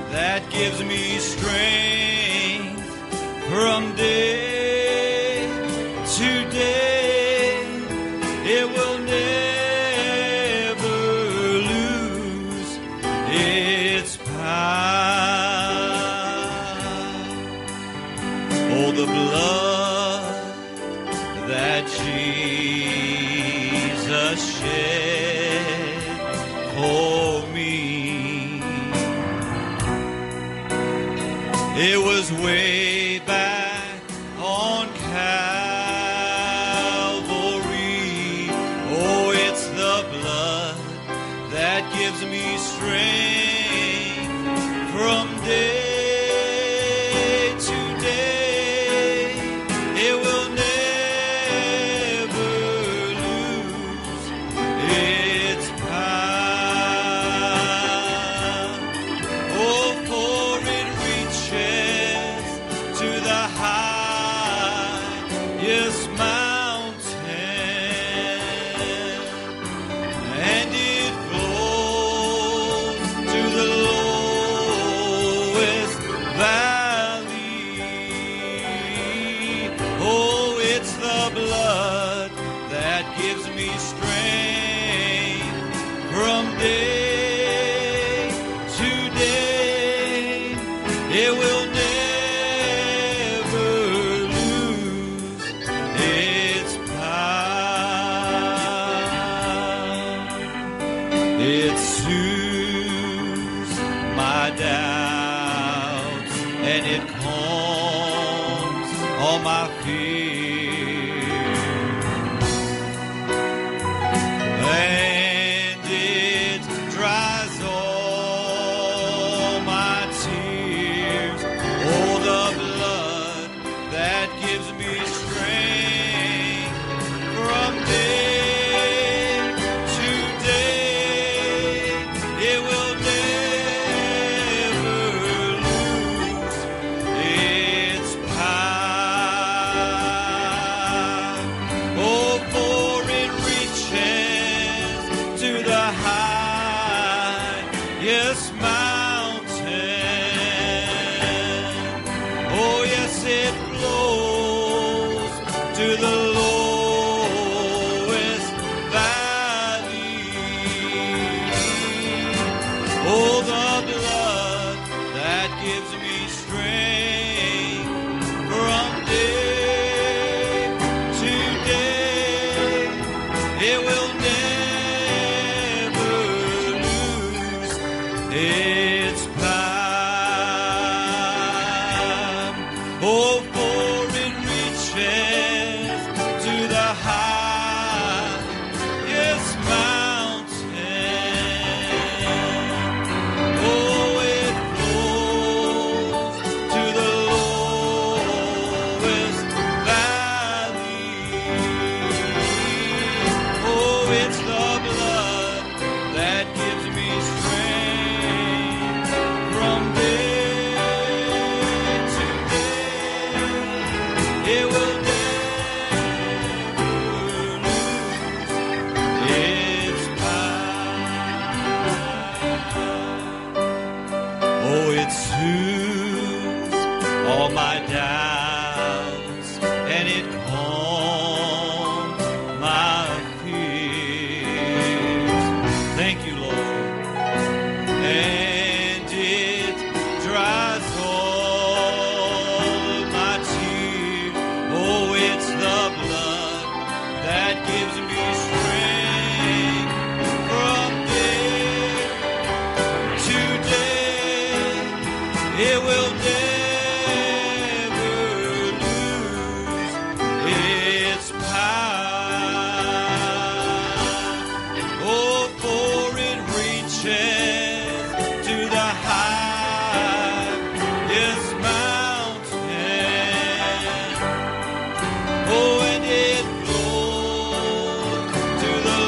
that gives me strength from day to day. It will never lose its power. Oh, the blood that Jesus shed for me. It was way back on Calvary. Oh, it's the blood that gives me strength from day to day. It will never lose its power. Oh, for it reaches to the highest mountain, and it flows to the lowest valley. Oh, it's the blood that gives me strength from day to day. It will never lose its power. It soothes my doubts and it calms all my fears, and it dries all my tears. Oh, the blood that gives me strength from day to day. It will never lose its power. Oh, for it reaches to the highest mountain. Oh, yes, it flows to the lowest valley. Oh, the blood that gives me strength from day to day. It will never lose its power. Oh, for it reaches to the highest mountain. Oh, it flows to the lowest valley. Oh, it's the blood that gives me strength from day to day. It will never lose its power. Oh, it soothes all my doubts and it calms my fears. Thank you, Lord. And it dries all my tears. Oh, it's the blood that gives me strength from day to day. It will never lose its power. Oh, for it reaches to the highest mountain. Oh, and it flows to the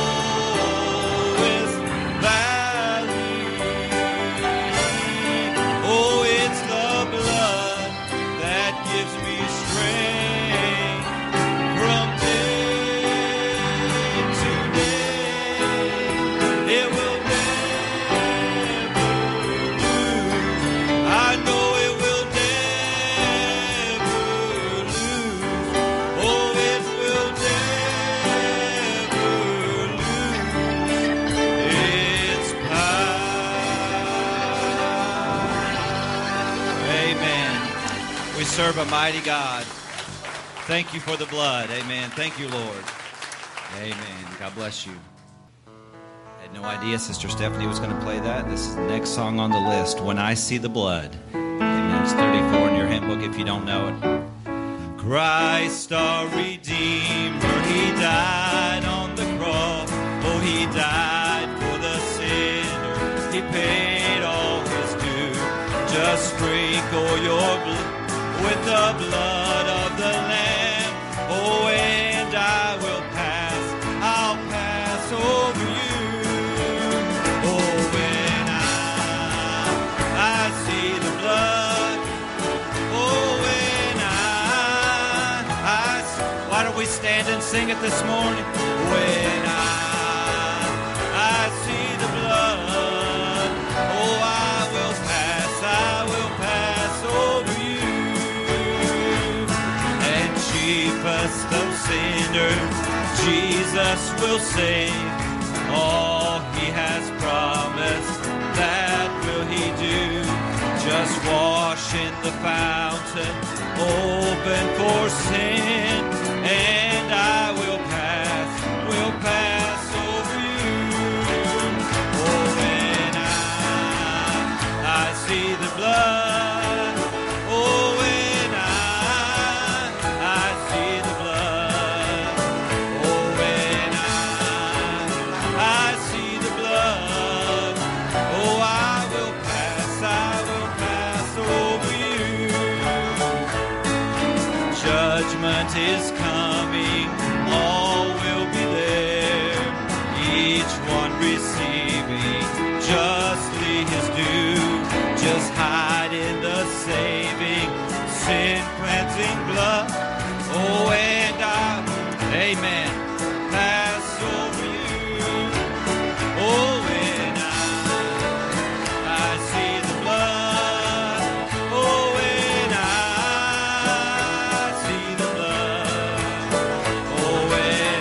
lowest valley. Oh, it's the serve a mighty God. Thank you for the blood. Amen. Thank you, Lord. Amen. God bless you. I had no idea Sister Stephanie was going to play that. This is the next song on the list, When I See the Blood. Amen. It's 34 in your hymn book if you don't know it. Christ our Redeemer, He died on the cross. Oh, He died for the sinner. He paid all His due. Just sprinkle your blood with the blood of the Lamb. Oh, and I will pass, I'll pass over you. Oh, when I see the blood. Oh, when why don't we stand and sing it this morning? When I see the blood, oh, I will pass over you. And chiefest of sinners, Jesus will save. All He has promised, that will He do. Just wash in the fountain, open for sin, and I will pass over you. Oh, when I see the blood, oh, when I see the blood, oh, when I see the blood, oh, I will pass over you. Judgment is coming, all will be there, each one receiving justly his due. Just hide in the saving, sin-cleansing blood. Oh, and amen, pass over you. Oh, when I see the blood. Oh, when I see the blood. Oh, when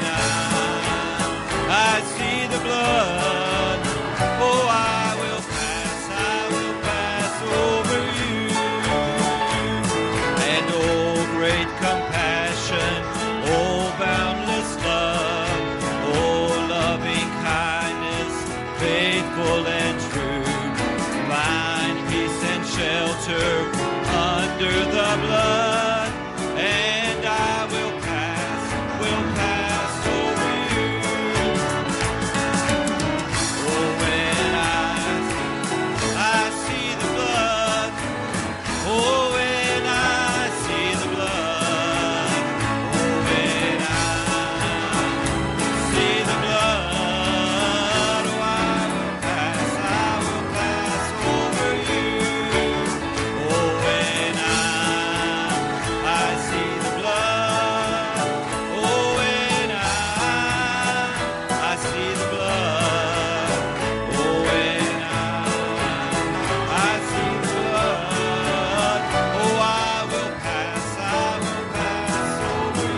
I see the blood. Oh, I will pass over you. And oh, great compassion, oh, boundless love, oh, loving kindness, faithful and true, find peace and shelter under the blood, and I will pass over you. Oh, when I see the blood, oh, when I see the blood, oh, when I see the blood, oh, I will pass over you. Oh, when I see the blood, oh, when I see the blood, oh, when I see the blood, oh, I will pass over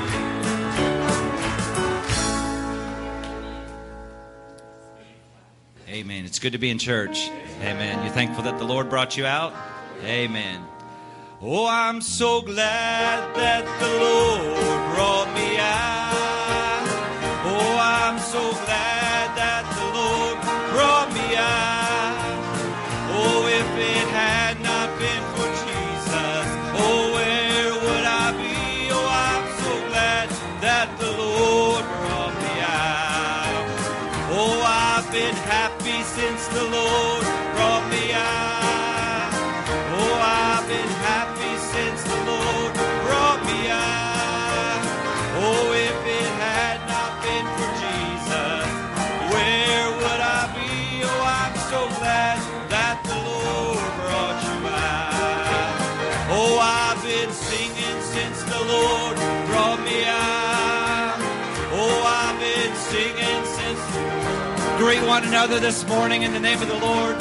you. Amen. It's good to be in church. Amen. You're thankful that the Lord brought you out? Amen. Oh, I'm so glad that the Lord brought me out. Oh, I'm so glad that the Lord brought me out. Oh, if it had not been for Jesus, oh, where would I be? Oh, I'm so glad that the Lord brought me out. Oh, I've been happy since the Lord brought me out. Oh, I've been happy since the Lord brought me out. Oh, if it had not been for Jesus, where would I be? Oh, I'm so glad that the Lord brought you out. Oh, I've been singing since the Lord brought me out. Oh, I've been singing since. Greet one another this morning in the name of the Lord.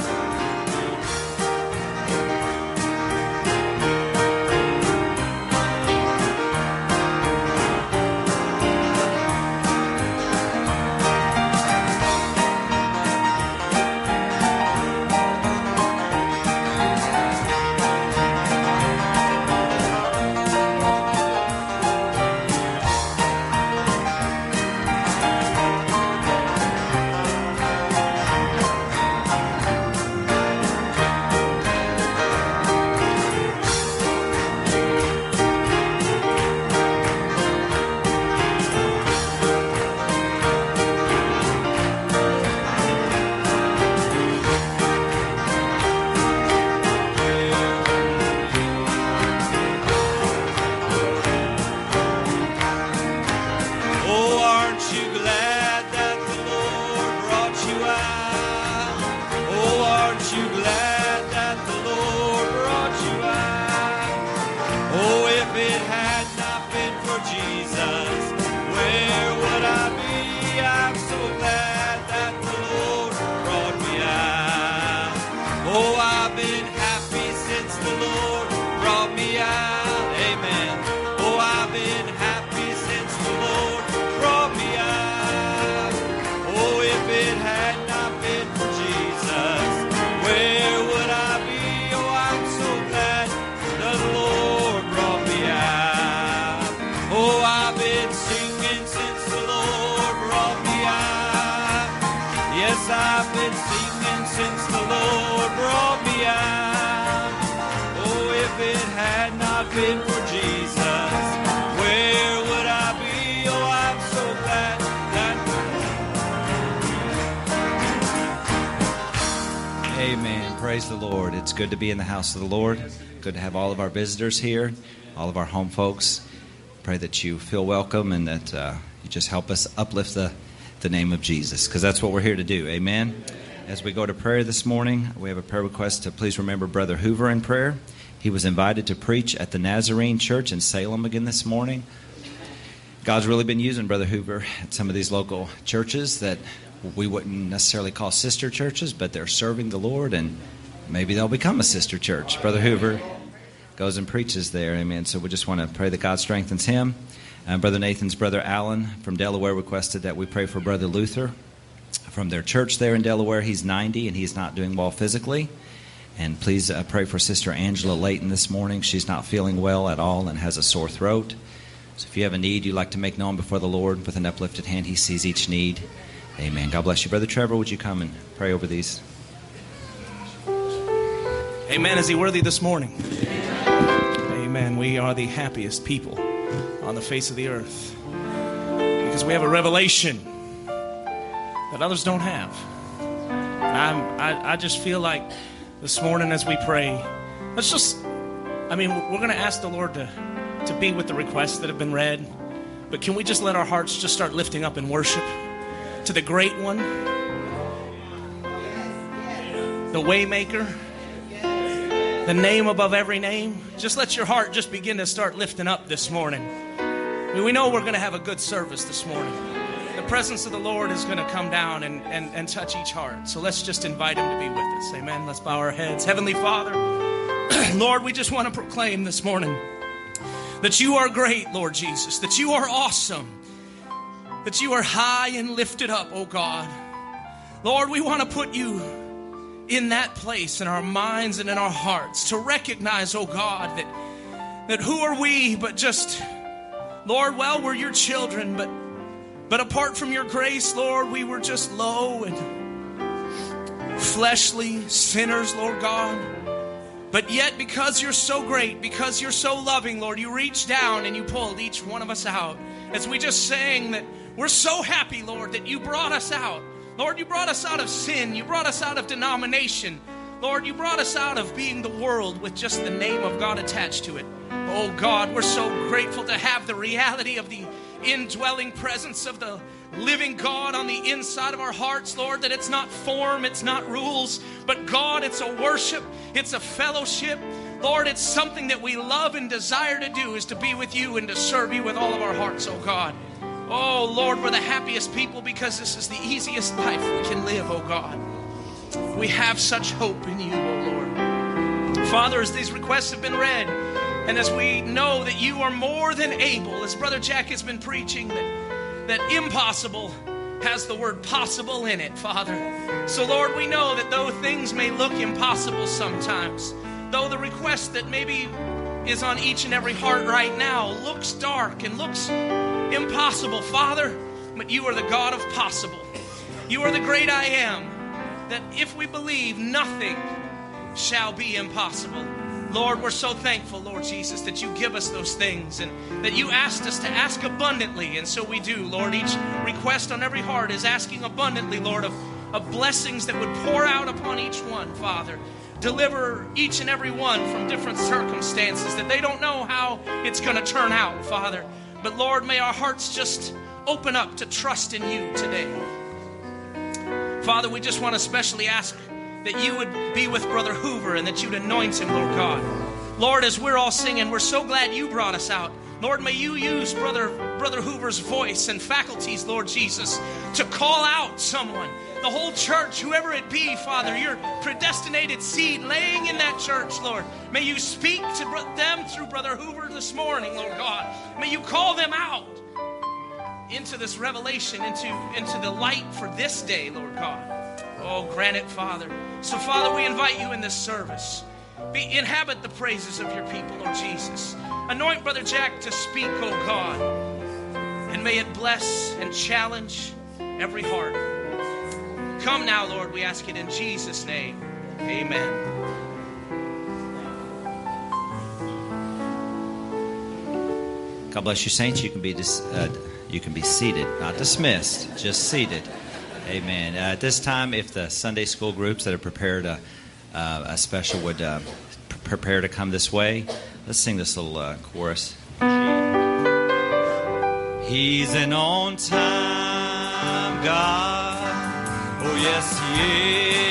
been for Jesus, where would I be? Oh, I'm so glad that... Amen. Praise the Lord. It's good to be in the house of the Lord. Good to have all of our visitors here, all of our home folks. Pray that you feel welcome and that you just help us uplift the name of Jesus, because that's what we're here to do. Amen. As we go to prayer this morning, we have a prayer request to please remember Brother Hoover in prayer. He was invited to preach at the Nazarene Church in Salem again this morning. God's really been using Brother Hoover at some of these local churches that we wouldn't necessarily call sister churches, but they're serving the Lord, and maybe they'll become a sister church. Brother Hoover goes and preaches there. Amen. So we just want to pray that God strengthens him. Brother Nathan's brother Alan from Delaware requested that we pray for Brother Luther from their church there in Delaware. He's 90 and he's not doing well physically. And please pray for Sister Angela Layton this morning. She's not feeling well at all and has a sore throat. So if you have a need you'd like to make known before the Lord with an uplifted hand, he sees each need. Amen. God bless you. Brother Trevor, would you come and pray over these? Amen. Is he worthy this morning? Amen. We are the happiest people on the face of the earth because we have a revelation that others don't have. I just feel like this morning as we pray, we're going to ask the Lord to be with the requests that have been read, but can we just let our hearts just start lifting up in worship to the great one, the Waymaker, the name above every name? Just let your heart just begin to start lifting up this morning. We know we're going to have a good service this morning. The presence of the Lord is going to come down and touch each heart. So let's just invite him to be with us. Amen. Let's bow our heads. Heavenly Father, Lord, we just want to proclaim this morning that you are great, Lord Jesus, that you are awesome, that you are high and lifted up, oh God. Lord, we want to put you in that place in our minds and in our hearts to recognize, oh God, that who are we but just, Lord, well, we're your children, but apart from your grace, Lord, we were just low and fleshly sinners, Lord God. But yet, because you're so great, because you're so loving, Lord, you reached down and you pulled each one of us out. As we just sang that we're so happy, Lord, that you brought us out. Lord, you brought us out of sin. You brought us out of denomination. Lord, you brought us out of being the world with just the name of God attached to it. Oh God, we're so grateful to have the reality of the indwelling presence of the living God on the inside of our hearts, Lord, that it's not form, it's not rules, but God, it's a worship, it's a fellowship. Lord, it's something that we love and desire to do, is to be with you and to serve you with all of our hearts, oh God. Oh Lord, we're the happiest people because this is the easiest life we can live, oh God. We have such hope in you, oh Lord. Father, as these requests have been read, and as we know that you are more than able, as Brother Jack has been preaching, that impossible has the word possible in it, Father. So Lord, we know that though things may look impossible sometimes, though the request that maybe is on each and every heart right now looks dark and looks impossible, Father, but you are the God of possible. You are the great I am, that if we believe, nothing shall be impossible. Lord, we're so thankful, Lord Jesus, that you give us those things and that you asked us to ask abundantly, and so we do, Lord. Each request on every heart is asking abundantly, Lord, of blessings that would pour out upon each one, Father. Deliver each and every one from different circumstances that they don't know how it's going to turn out, Father. But Lord, may our hearts just open up to trust in you today. Father, we just want to especially ask that you would be with Brother Hoover and that you'd anoint him, Lord God. Lord, as we're all singing, we're so glad you brought us out. Lord, may you use Brother Hoover's voice and faculties, Lord Jesus, to call out someone. The whole church, whoever it be, Father, your predestinated seed laying in that church, Lord. May you speak to them through Brother Hoover this morning, Lord God. May you call them out into this revelation, into the light for this day, Lord God. Oh, grant it, Father. So, Father, we invite you in this service. Inhabit the praises of your people, Lord Jesus. Anoint Brother Jack to speak, oh God. And may it bless and challenge every heart. Come now, Lord, we ask it in Jesus' name. Amen. God bless you, saints. You can be seated, not dismissed, just seated. Amen. At this time, if the Sunday school groups that have prepared a special would prepare to come this way, let's sing this little chorus. He's an on-time God. Oh, yes, He is.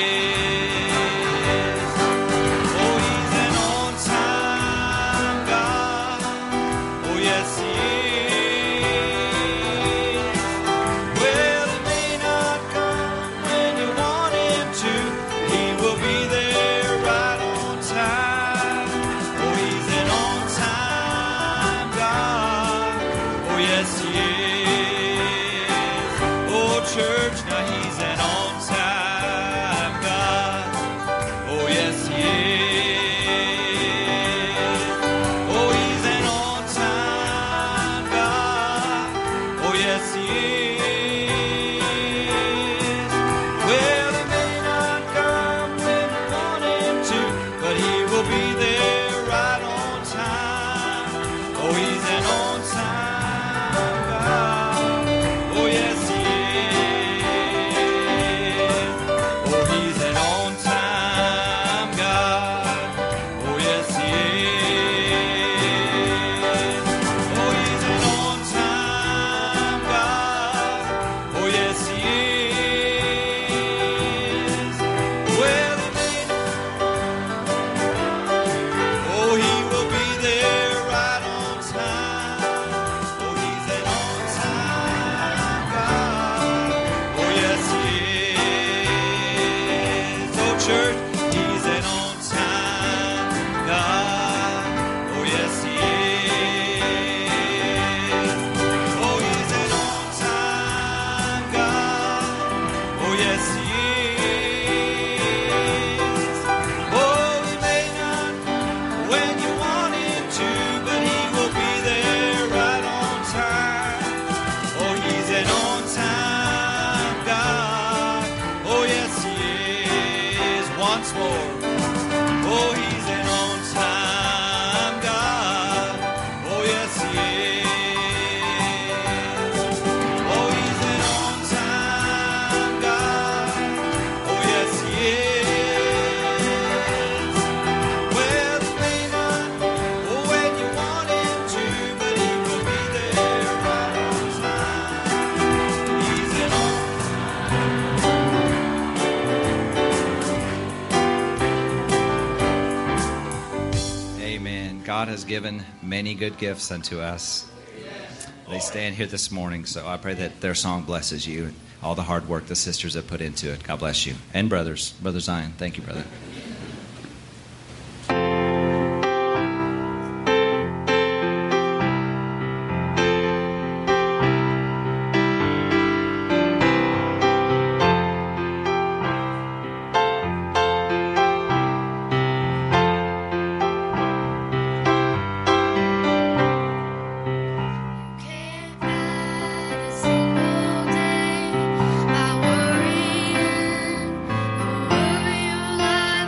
God has given many good gifts unto us. They stand here this morning, so I pray that their song blesses you and all the hard work the sisters have put into it. God bless you. And brothers. Brother Zion. Thank you, brother. Life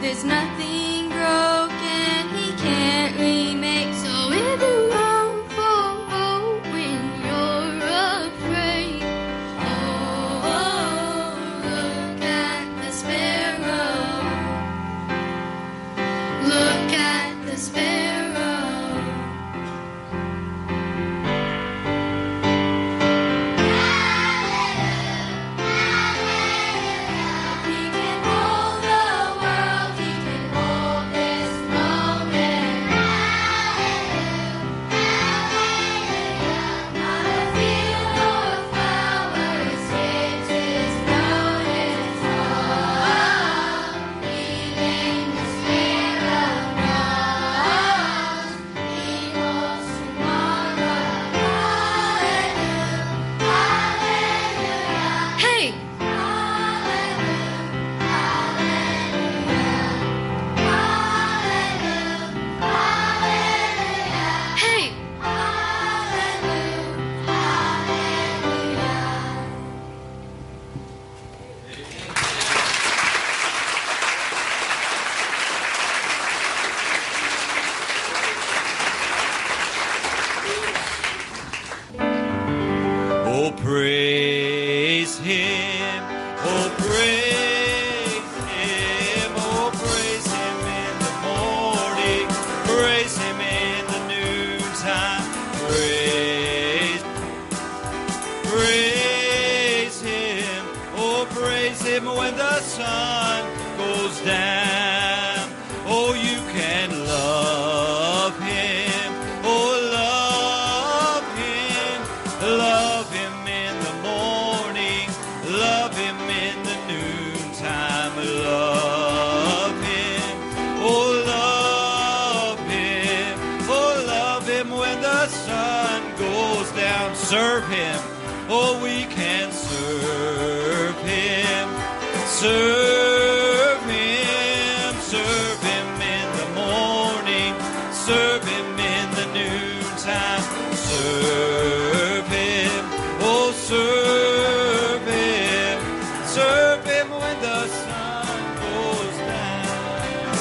is nothing broken he can't remake. So if you won't fall when you're afraid, oh, look at the sparrow. Look at the sparrow. Oh, praise him. Oh, praise him. Oh, praise him in the morning. Praise him in the noontime. Praise him. Oh, praise him when the sun goes down. Oh, you can love him. Oh, love him. Love him in the morning. Love him in the noontime. Love him. Oh, love him. Oh, love him when the sun goes down. Serve him. Oh, we can serve him. Serve him. Serve him in the morning. Serve him in the noontime. Serve him. Oh, serve him. Serve him when the sun goes down.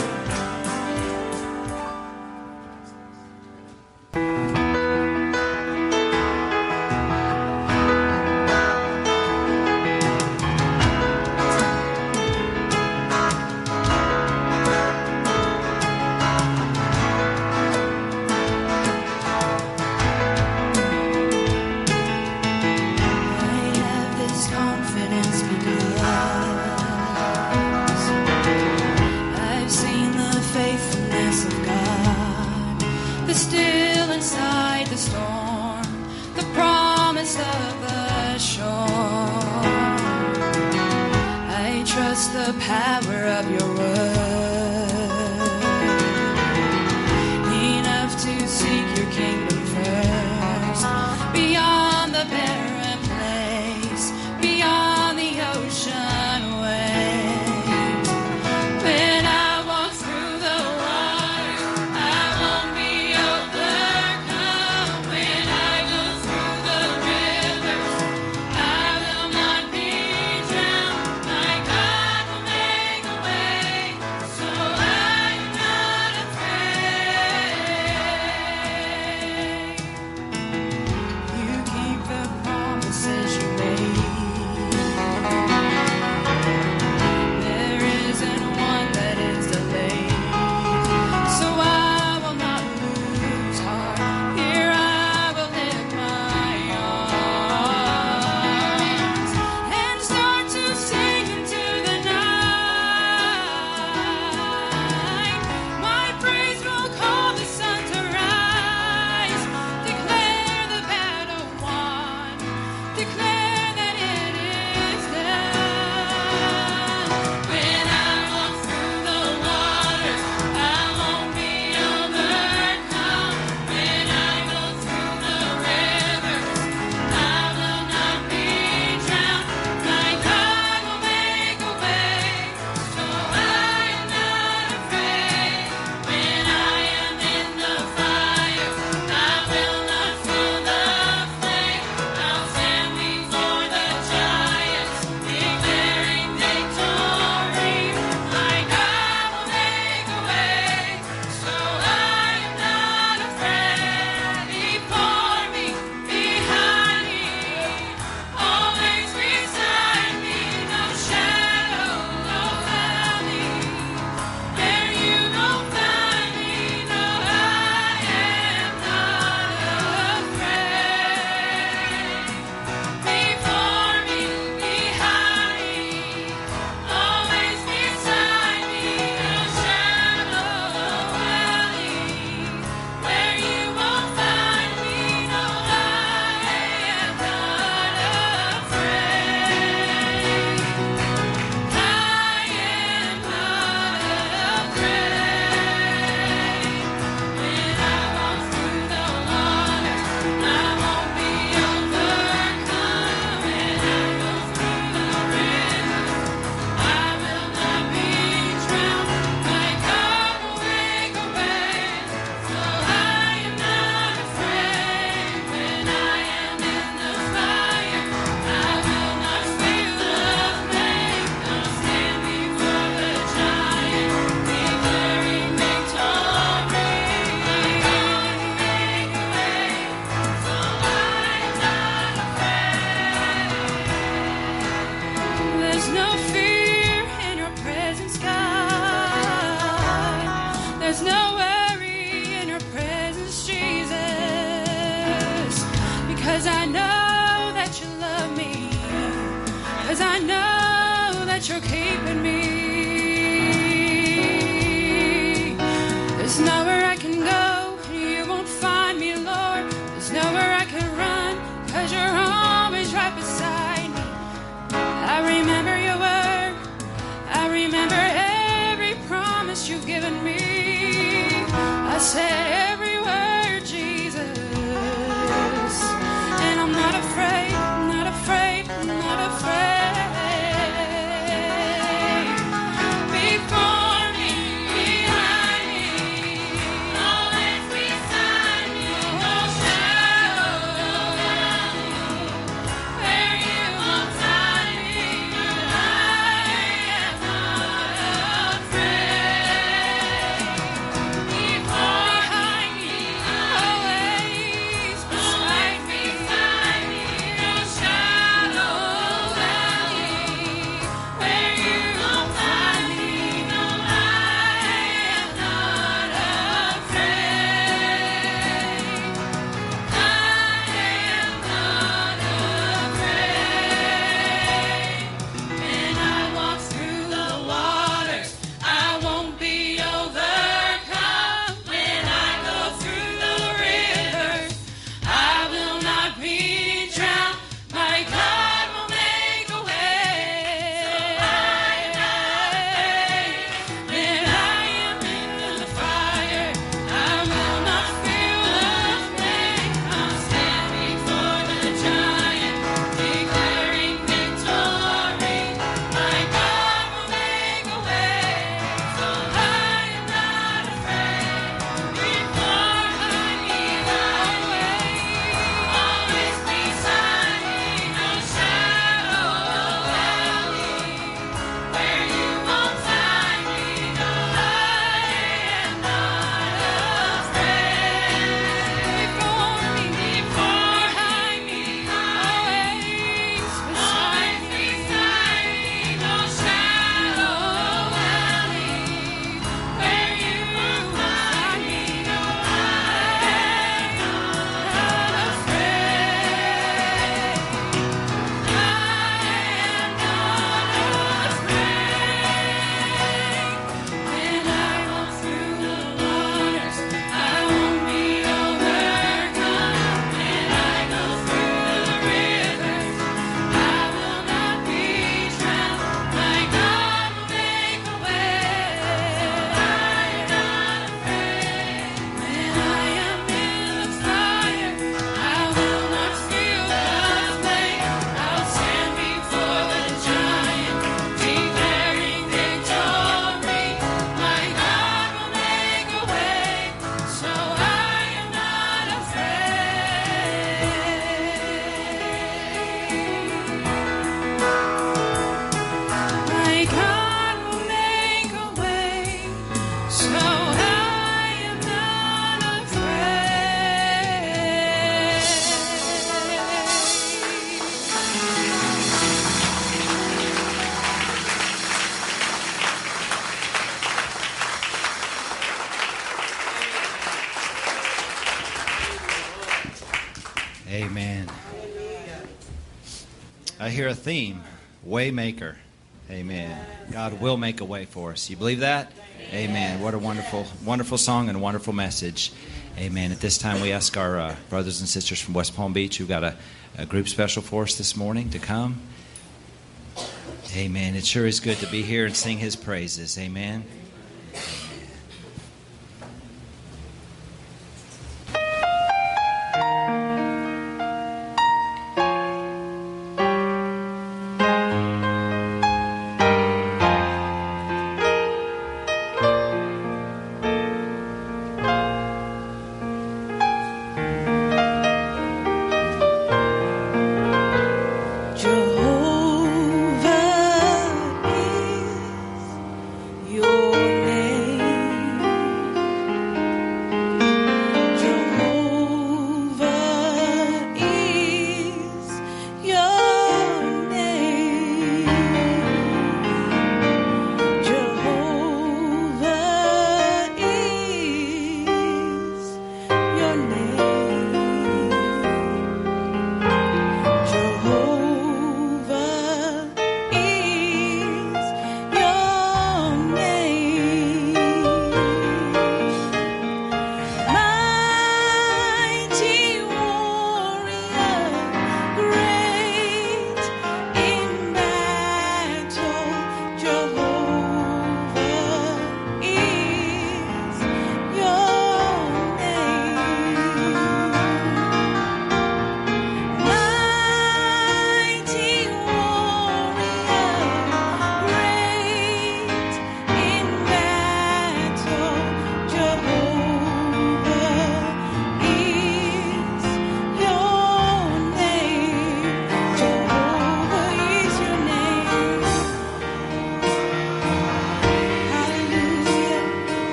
'cause I know that you love me, 'cause I know that you're keeping me. There's nowhere I can go, you won't find me, Lord. There's nowhere I can run, 'cause you're always right beside me. I remember your word, I remember every promise you've given me. I said every word, Jesus, and I'm not afraid, not afraid, not afraid. Before me, behind me, always beside me, no shadow around me, where you won't find me, I am not afraid. Behind me, always beside me, no shadow around me, where you won't find me, no, I am not afraid. I am not afraid. When I walk through the waters, I won't be overcome. When I go through the rivers, I will not be drowned. My God will make a way. When I am in the fire, I will not feel the flame. I'll stand before the giant, declaring victory. My God will make a way, so I am not afraid. Behind me, always beside me, no shadow around me, where you won't find me, no, I am not afraid. Before me, behind me, always beside me, no shadow around me, where you won't find me, no, I am not afraid. I am not afraid. When I walk through the waters, I won't be overcome. When I go through the rivers, I will not be drowned. My God will make a way. I am not afraid. When I am in the fire, I will not feel the flame. I'll stand before the giant, declaring victory. My God will make a way, so I am not afraid. My God will make a way, so I am not afraid. Amen. I hear a theme, Waymaker. Amen. God will make a way for us. You believe that? Amen. What a wonderful, wonderful song and a wonderful message. Amen. At this time, we ask our brothers and sisters from West Palm Beach, who've got a group special for us this morning, to come. Amen. It sure is good to be here and sing His praises. Amen. Jehovah is your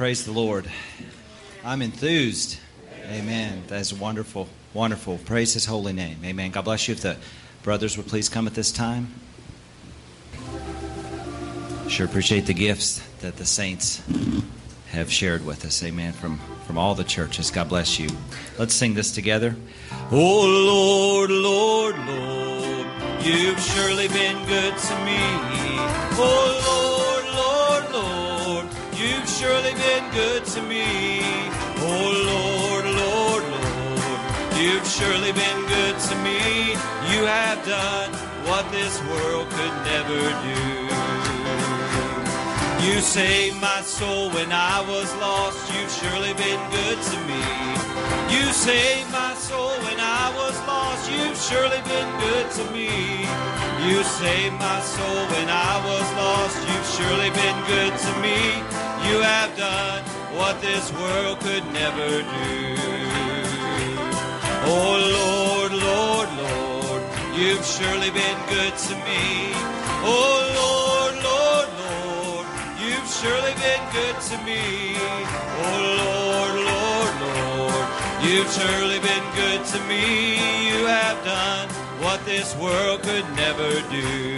Praise the Lord. I'm enthused. Amen. That's wonderful. Wonderful. Praise His holy name. Amen. God bless you. If the brothers would please come at this time. Sure appreciate the gifts that the saints have shared with us. Amen. From all the churches. God bless you. Let's sing this together. Oh Lord, Lord, Lord, you've surely been good to me. Oh Lord, Lord, Lord, you've surely been good to me. Oh Lord, Lord, Lord, you've surely been good to me. You have done what this world could never do. You saved my soul when I was lost. You've surely been good to me. You saved my soul when I was lost. You've surely been good to me. You saved my soul when I was lost. You've surely been good to me. You have done what this world could never do. Oh Lord, Lord, Lord, you've surely been good to me. Oh Lord, Lord, Lord, you've surely been good to me. Oh Lord, Lord, Lord, you've surely been good to me. You have done what this world could never do.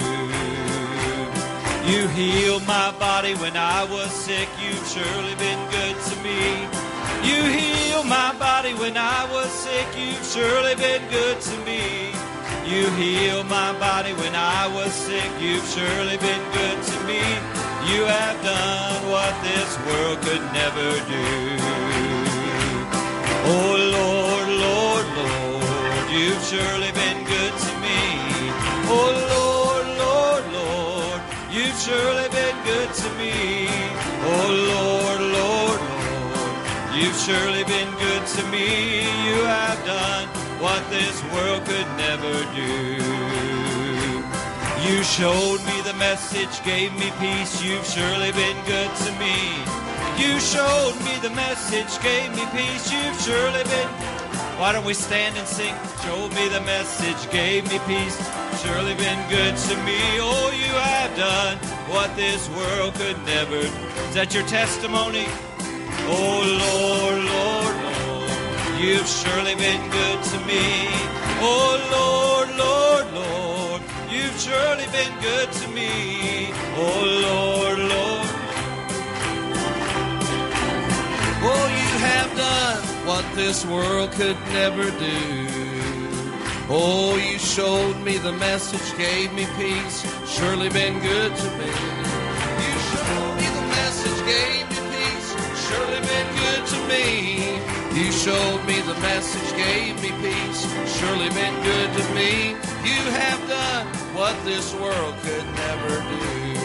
You healed my body when I was sick. You've surely been good to me. You healed my body when I was sick. You've surely been good to me. You healed my body when I was sick. You've surely been good to me. You have done what this world could never do. Oh Lord, Lord, Lord, you've surely been good to me. Oh Lord, Lord, Lord, you've surely been good to me. Oh Lord, Lord, Lord, you've surely been good to me. You have done what this world could never do. You showed me the message, gave me peace. You've surely been good to me. You showed me the message, gave me peace. You've surely been. Why don't we stand and sing? Showed me the message, gave me peace. Surely been good to me. Oh, you have done what this world could never. Is that your testimony? Oh Lord, Lord, Lord, you've surely been good to me. Oh Lord, Lord, Lord, you've surely been good to me. Oh Lord, Lord. Oh, you have done what this world could never do. Oh, you showed me the message, gave me peace. Surely been good to me. You showed me the message, gave me peace. Surely been good to me. You showed me the message, gave me peace. Surely been good to me. You have done what this world could never do.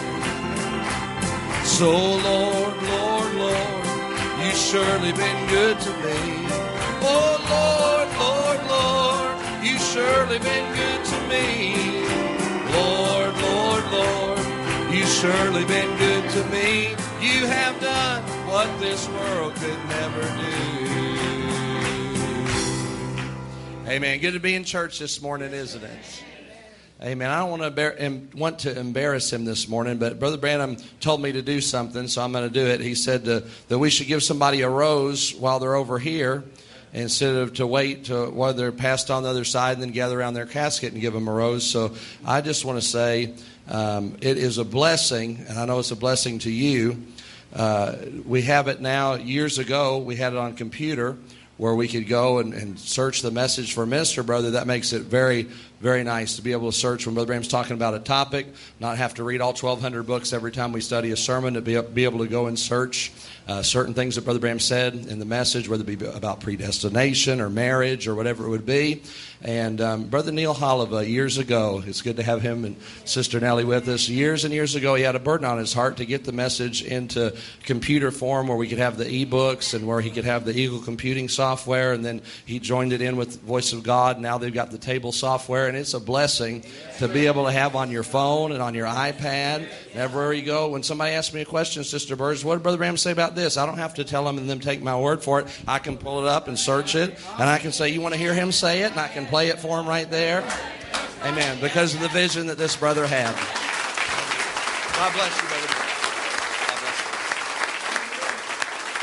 So Lord, Lord, Lord, you surely been good to me. Oh Lord, Lord, Lord, you surely been good to me. Lord, Lord, Lord, you surely been good to me. You have done what this world could never do. Amen. Good to be in church this morning, isn't it? Amen. I don't want to embarrass him this morning, but Brother Branham told me to do something, so I'm going to do it. He said that we should give somebody a rose while they're over here instead of to wait while they're passed on the other side and then gather around their casket and give them a rose. So I just want to say it is a blessing, and I know it's a blessing to you. We have it now. Years ago, we had it on computer where we could go and search the message for Minister Brother. That makes it very, very nice to be able to search when Brother Branham's talking about a topic, not have to read all 1,200 books every time we study a sermon, to be able to go and search certain things that Brother Branham said in the message, whether it be about predestination or marriage or whatever it would be. And Brother Neil Holliva, years ago, it's good to have him and Sister Nellie with us. Years and years ago, he had a burden on his heart to get the message into computer form where we could have the e-books and where he could have the Eagle computing software. And then he joined it in with Voice of God. Now they've got the table software, and it's a blessing to be able to have on your phone and on your iPad, everywhere you go. When somebody asks me a question, Sister Burrs, what did Brother Branham say about this? I don't have to tell them and them take my word for it. I can pull it up and search it, and I can say, you want to hear him say it? And I can play it for him right there. Amen. Because of the vision that this brother had. God bless you, brother. God bless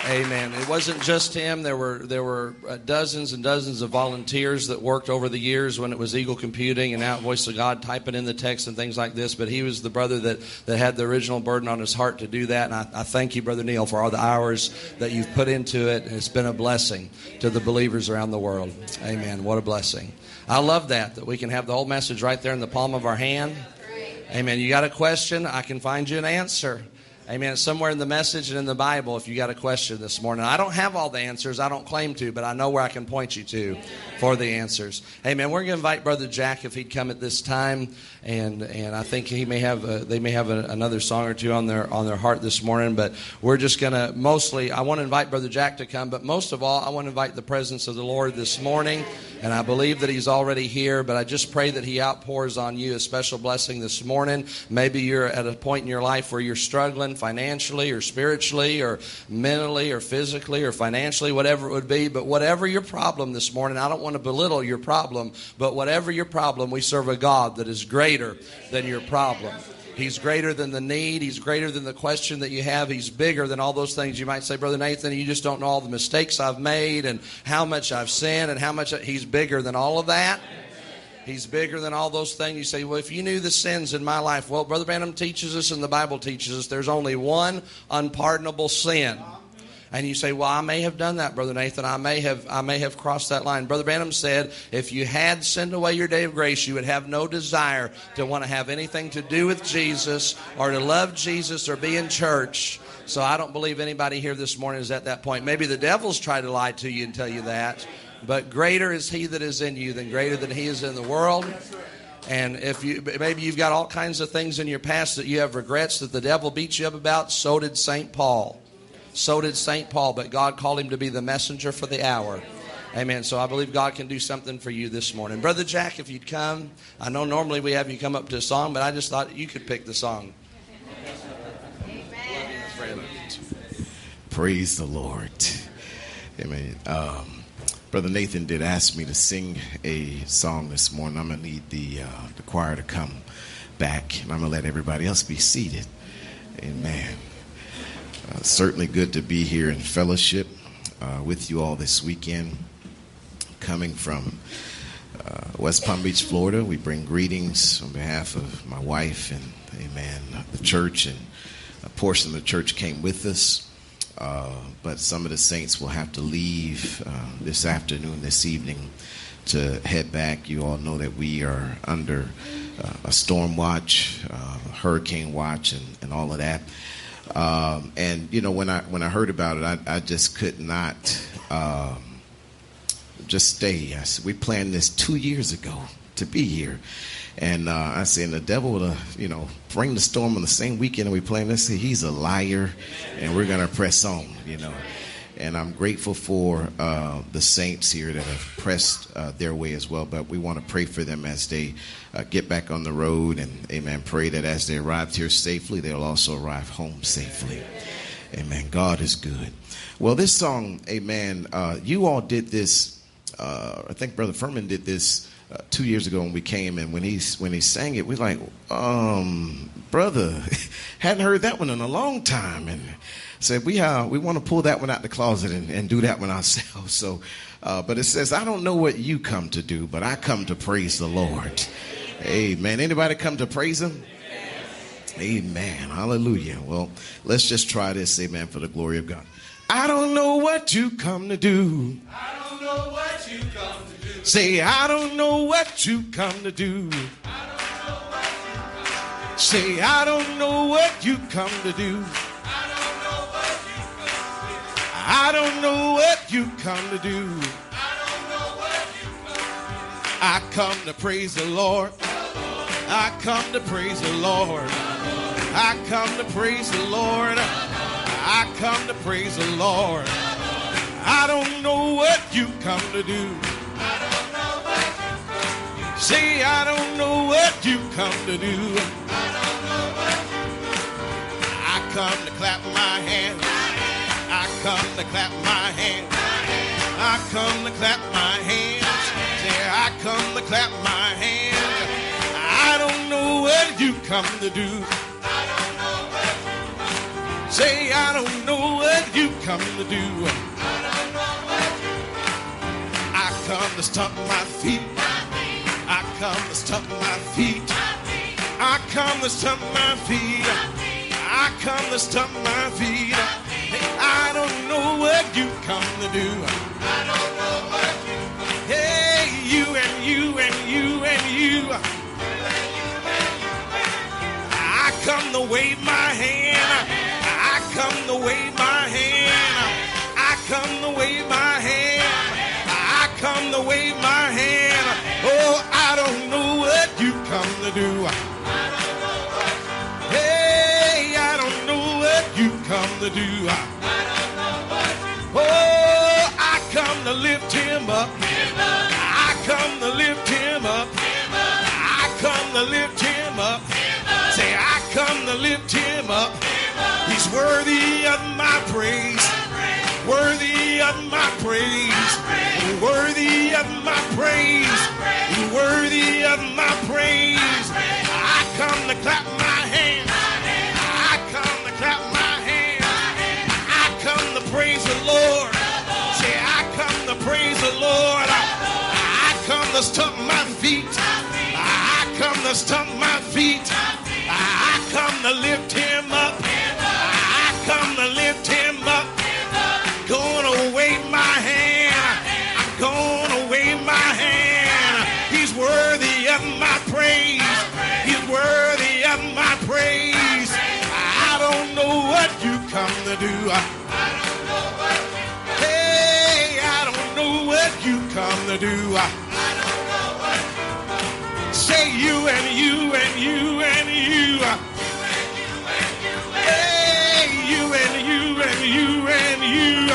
Amen. It wasn't just him. There were dozens and dozens of volunteers that worked over the years when it was Eagle Computing and now Voice of God, typing in the text and things like this. But he was the brother that had the original burden on his heart to do that. And I thank you, Brother Neil, for all the hours that you've put into it. And it's been a blessing to the believers around the world. Amen. What a blessing. I love that we can have the whole message right there in the palm of our hand. Amen. You got a question? I can find you an answer. Amen. It's somewhere in the message and in the Bible if you got a question this morning. I don't have all the answers. I don't claim to, but I know where I can point you to for the answers. Amen. We're going to invite Brother Jack if he'd come at this time, and I think they may have another song or two on their heart this morning. But we're just going to I want to invite Brother Jack to come, but most of all, I want to invite the presence of the Lord this morning. And I believe that he's already here, but I just pray that he outpours on you a special blessing this morning. Maybe you're at a point in your life where you're struggling financially or spiritually or mentally or physically or financially, whatever it would be. But whatever your problem this morning, I don't want to belittle your problem, but whatever your problem, we serve a God that is greater than your problem. He's greater than the need. He's greater than the question that you have. He's bigger than all those things. You might say, Brother Nathan, you just don't know all the mistakes I've made and how much I've sinned and how much. He's bigger than all of that. He's bigger than all those things. You say, well, if you knew the sins in my life. Well, Brother Branham teaches us and the Bible teaches us there's only one unpardonable sin. And you say, well, I may have done that, Brother Nathan. I may have crossed that line. Brother Branham said, if you had sinned away your day of grace, you would have no desire to want to have anything to do with Jesus or to love Jesus or be in church. So I don't believe anybody here this morning is at that point. Maybe the devil's tried to lie to you and tell you that. But greater is he that is in you than greater than he is in the world. And if maybe you've got all kinds of things in your past that you have regrets that the devil beat you up about, so did St. Paul. So did St. Paul, but God called him to be the messenger for the hour. Amen. So I believe God can do something for you this morning. Brother Jack, if you'd come. I know normally we have you come up to a song, but I just thought you could pick the song. Amen. Praise the Lord. Amen. Brother Nathan did ask me to sing a song this morning. I'm going to need the choir to come back, and I'm going to let everybody else be seated. Amen. Certainly good to be here in fellowship with you all this weekend. Coming from West Palm Beach, Florida, we bring greetings on behalf of my wife and, amen, the church. And a portion of the church came with us. But some of the saints will have to leave this afternoon, this evening, to head back. You all know that we are under a storm watch, hurricane watch, and all of that. And you know, when I heard about it, I just could not just stay. I said, we planned this 2 years ago to be here, and I said, the devil will, bring the storm on the same weekend and we planned this. He's a liar, and we're gonna press on, And I'm grateful for the saints here that have pressed their way as well. But we want to pray for them as they get back on the road. And, amen, pray that as they arrive here safely, they'll also arrive home safely. Amen. God is good. Well, this song, amen, you all did this. I think Brother Furman did this 2 years ago when we came. And when he sang it, we were like, brother, hadn't heard that one in a long time. And said, we want to pull that one out the closet and do that one ourselves. So, but it says, I don't know what you come to do, but I come to praise the Lord. Amen. Anybody come to praise him? Amen. Hallelujah. Well, let's just try this. Amen. For the glory of God. I don't know what you come to do. I don't know what you come to do. Say, I don't know what you come to do. I don't know what you come to do. Say, I don't know what you come to do. I don't know what you come to do. I don't know what you come to do. I come to praise the Lord. I come to praise the Lord. I come to praise the Lord. I come to praise the Lord. I don't know what you come to do. I don't know what you come to do. Say, I don't know what you come to do. I don't know what you come to do. I come to clap my hands. I come to clap my hands. I come to clap my hands. Say, I come to clap my hands. I don't know what you come to do. I don't know what you come to do. Say, I don't know what you come come to do. I come to stomp my feet. I come to stomp my feet. I come to stomp my feet. I come to stomp my feet. Hey, I don't know what you come to do. I don't know what you come to do. Hey, you and you and you and you. I come to wave my hand. I come to wave my hand. I come to wave my hand. I come to wave my hand. Oh, I don't know what you come to do. Hey, I don't know what you come to do. Oh, I come to lift him up. I come to lift him up. I come to lift him up. Say, I come to lift him up. He's worthy of my praise. Worthy of my praise. Worthy of my praise. Worthy of my praise. I come to clap my hands. I come to clap my hands. I come to praise the Lord. Say, I come to praise the Lord. I come to stomp my feet. I come to stomp my feet. I come to lift him up. I come to lift him up. Gonna wave my hand. I'm gonna wave my hand. He's worthy of my praise. He's worthy of my praise. I don't know what you come to do. Hey, I don't know what you come to do. Say you and you and you and you. Hey, you and you and you and you.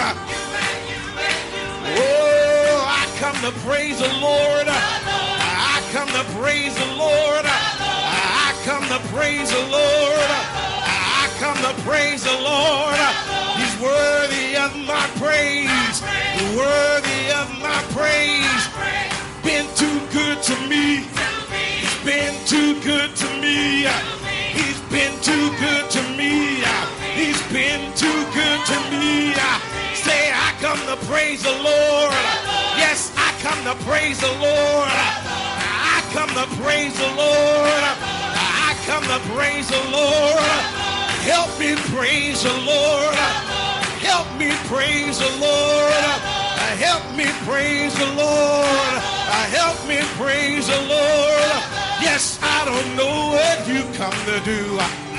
Oh, I come to praise the Lord. I come to praise the Lord. I come to praise the Lord. I come to praise the Lord. He's worthy of my praise. Worthy of my praise. Been too good to me. He's been too good to me. He's been too good to me. He's been too good to me. Say, I come to praise the Lord. Yes, I come to praise the Lord. I come to praise the Lord. I come to praise the Lord. Help me praise the Lord. Help me praise the Lord. Help me praise the Lord. Help me praise the Lord. Yes, I don't know what you come to do.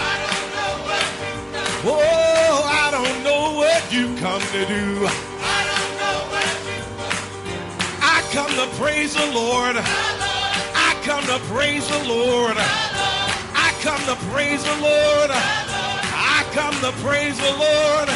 Oh, I don't know what you come to do. I come to praise the Lord. I come to praise the Lord. I come to praise the Lord. I come to praise the Lord.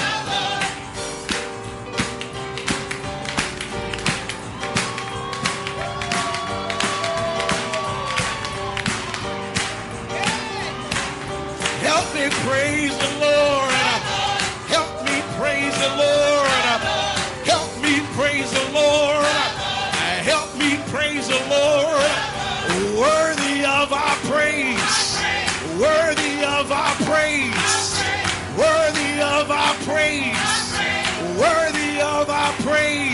Help me praise the Lord. Help me praise the Lord. Help me praise the Lord. Help me praise the Lord. Worthy of our praise. Worthy of our praise. Worthy of our praise. Worthy of our praise.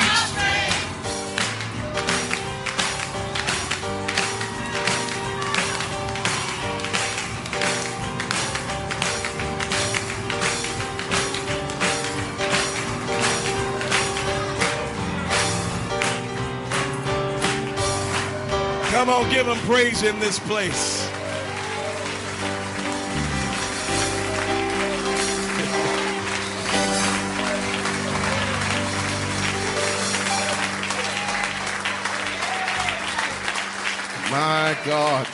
Come on, give him praise in this place. My God.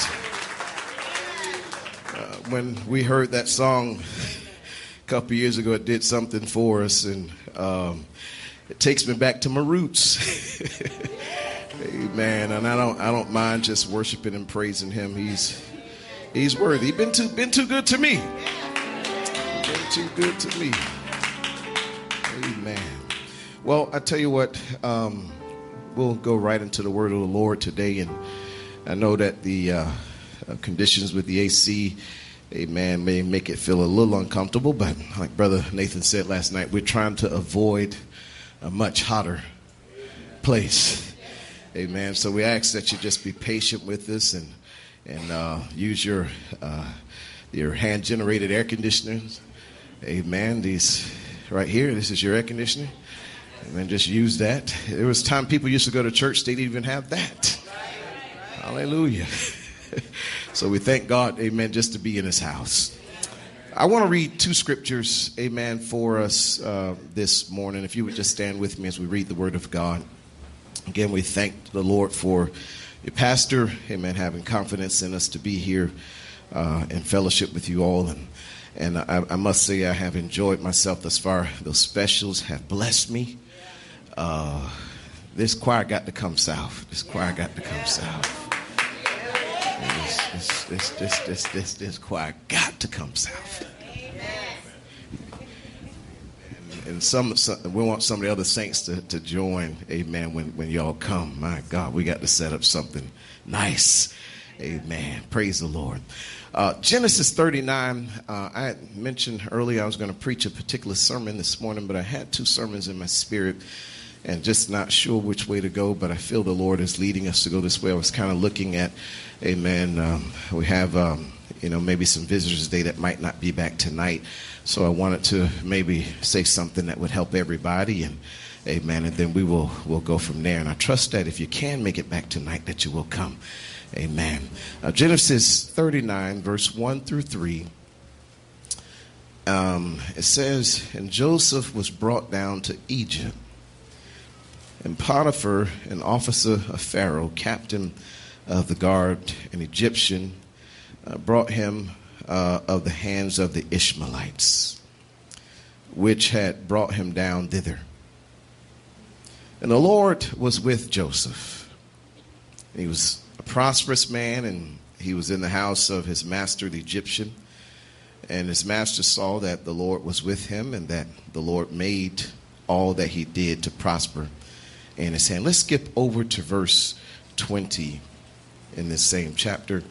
When we heard that song a couple years ago, it did something for us, and it takes me back to my roots. Amen. And I don't mind just worshiping and praising him. He's worthy. He's been too good to me. Been too good to me. Amen. Well, I tell you what, we'll go right into the word of the Lord today, and I know that the conditions with the AC amen, may make it feel a little uncomfortable, but like Brother Nathan said last night, we're trying to avoid a much hotter place. Amen. So we ask that you just be patient with us and use your hand-generated air conditioners. Amen. These right here, this is your air conditioner. Amen. Just use that. There was time people used to go to church, they didn't even have that. Hallelujah. So we thank God, amen, just to be in his house. I want to read two scriptures, amen, for us this morning. If you would just stand with me as we read the word of God. Again, we thank the Lord for your pastor, amen, having confidence in us to be here in fellowship with you all. And I must say I have enjoyed myself thus far. Those specials have blessed me. This choir got to come south. This choir got to come south. This choir got to come south. And some we want some of the other saints to join, amen, when y'all come. My God, we got to set up something nice. Amen. Praise the Lord. Genesis 39, I had mentioned earlier I was going to preach a particular sermon this morning, but I had two sermons in my spirit and just not sure which way to go, but I feel the Lord is leading us to go this way. I was kind of looking at, amen, we have, maybe some visitors today that might not be back tonight. So I wanted to maybe say something that would help everybody, and amen, and then we'll go from there. And I trust that if you can make it back tonight, that you will come. Amen. Genesis 39, verse 1 through 3. It says, and Joseph was brought down to Egypt, and Potiphar, an officer of Pharaoh, captain of the guard, an Egyptian, brought him of the hands of the Ishmaelites, which had brought him down thither. And the Lord was with Joseph. He was a prosperous man, and he was in the house of his master, the Egyptian. And his master saw that the Lord was with him, and that the Lord made all that he did to prosper in his hand. Let's skip over to verse 20 in this same chapter.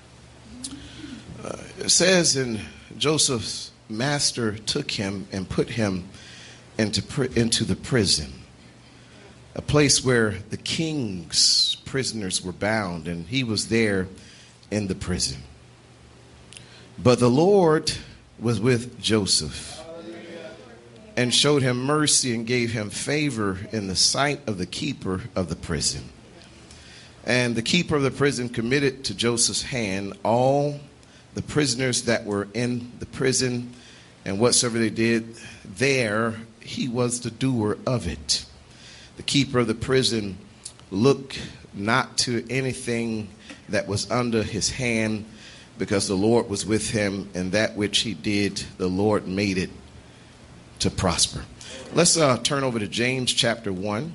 It says, and Joseph's master took him and put him into the prison, a place where the king's prisoners were bound, and he was there in the prison. But the Lord was with Joseph and showed him mercy and gave him favor in the sight of the keeper of the prison. And the keeper of the prison committed to Joseph's hand all the prisoners that were in the prison, and whatsoever they did there, he was the doer of it. The keeper of the prison looked not to anything that was under his hand, because the Lord was with him, and that which he did, the Lord made it to prosper. Let's turn over to James chapter 1.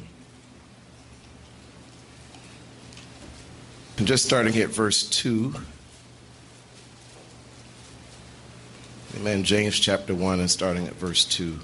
And just starting at verse 2. Amen. James chapter 1 and starting at verse 2.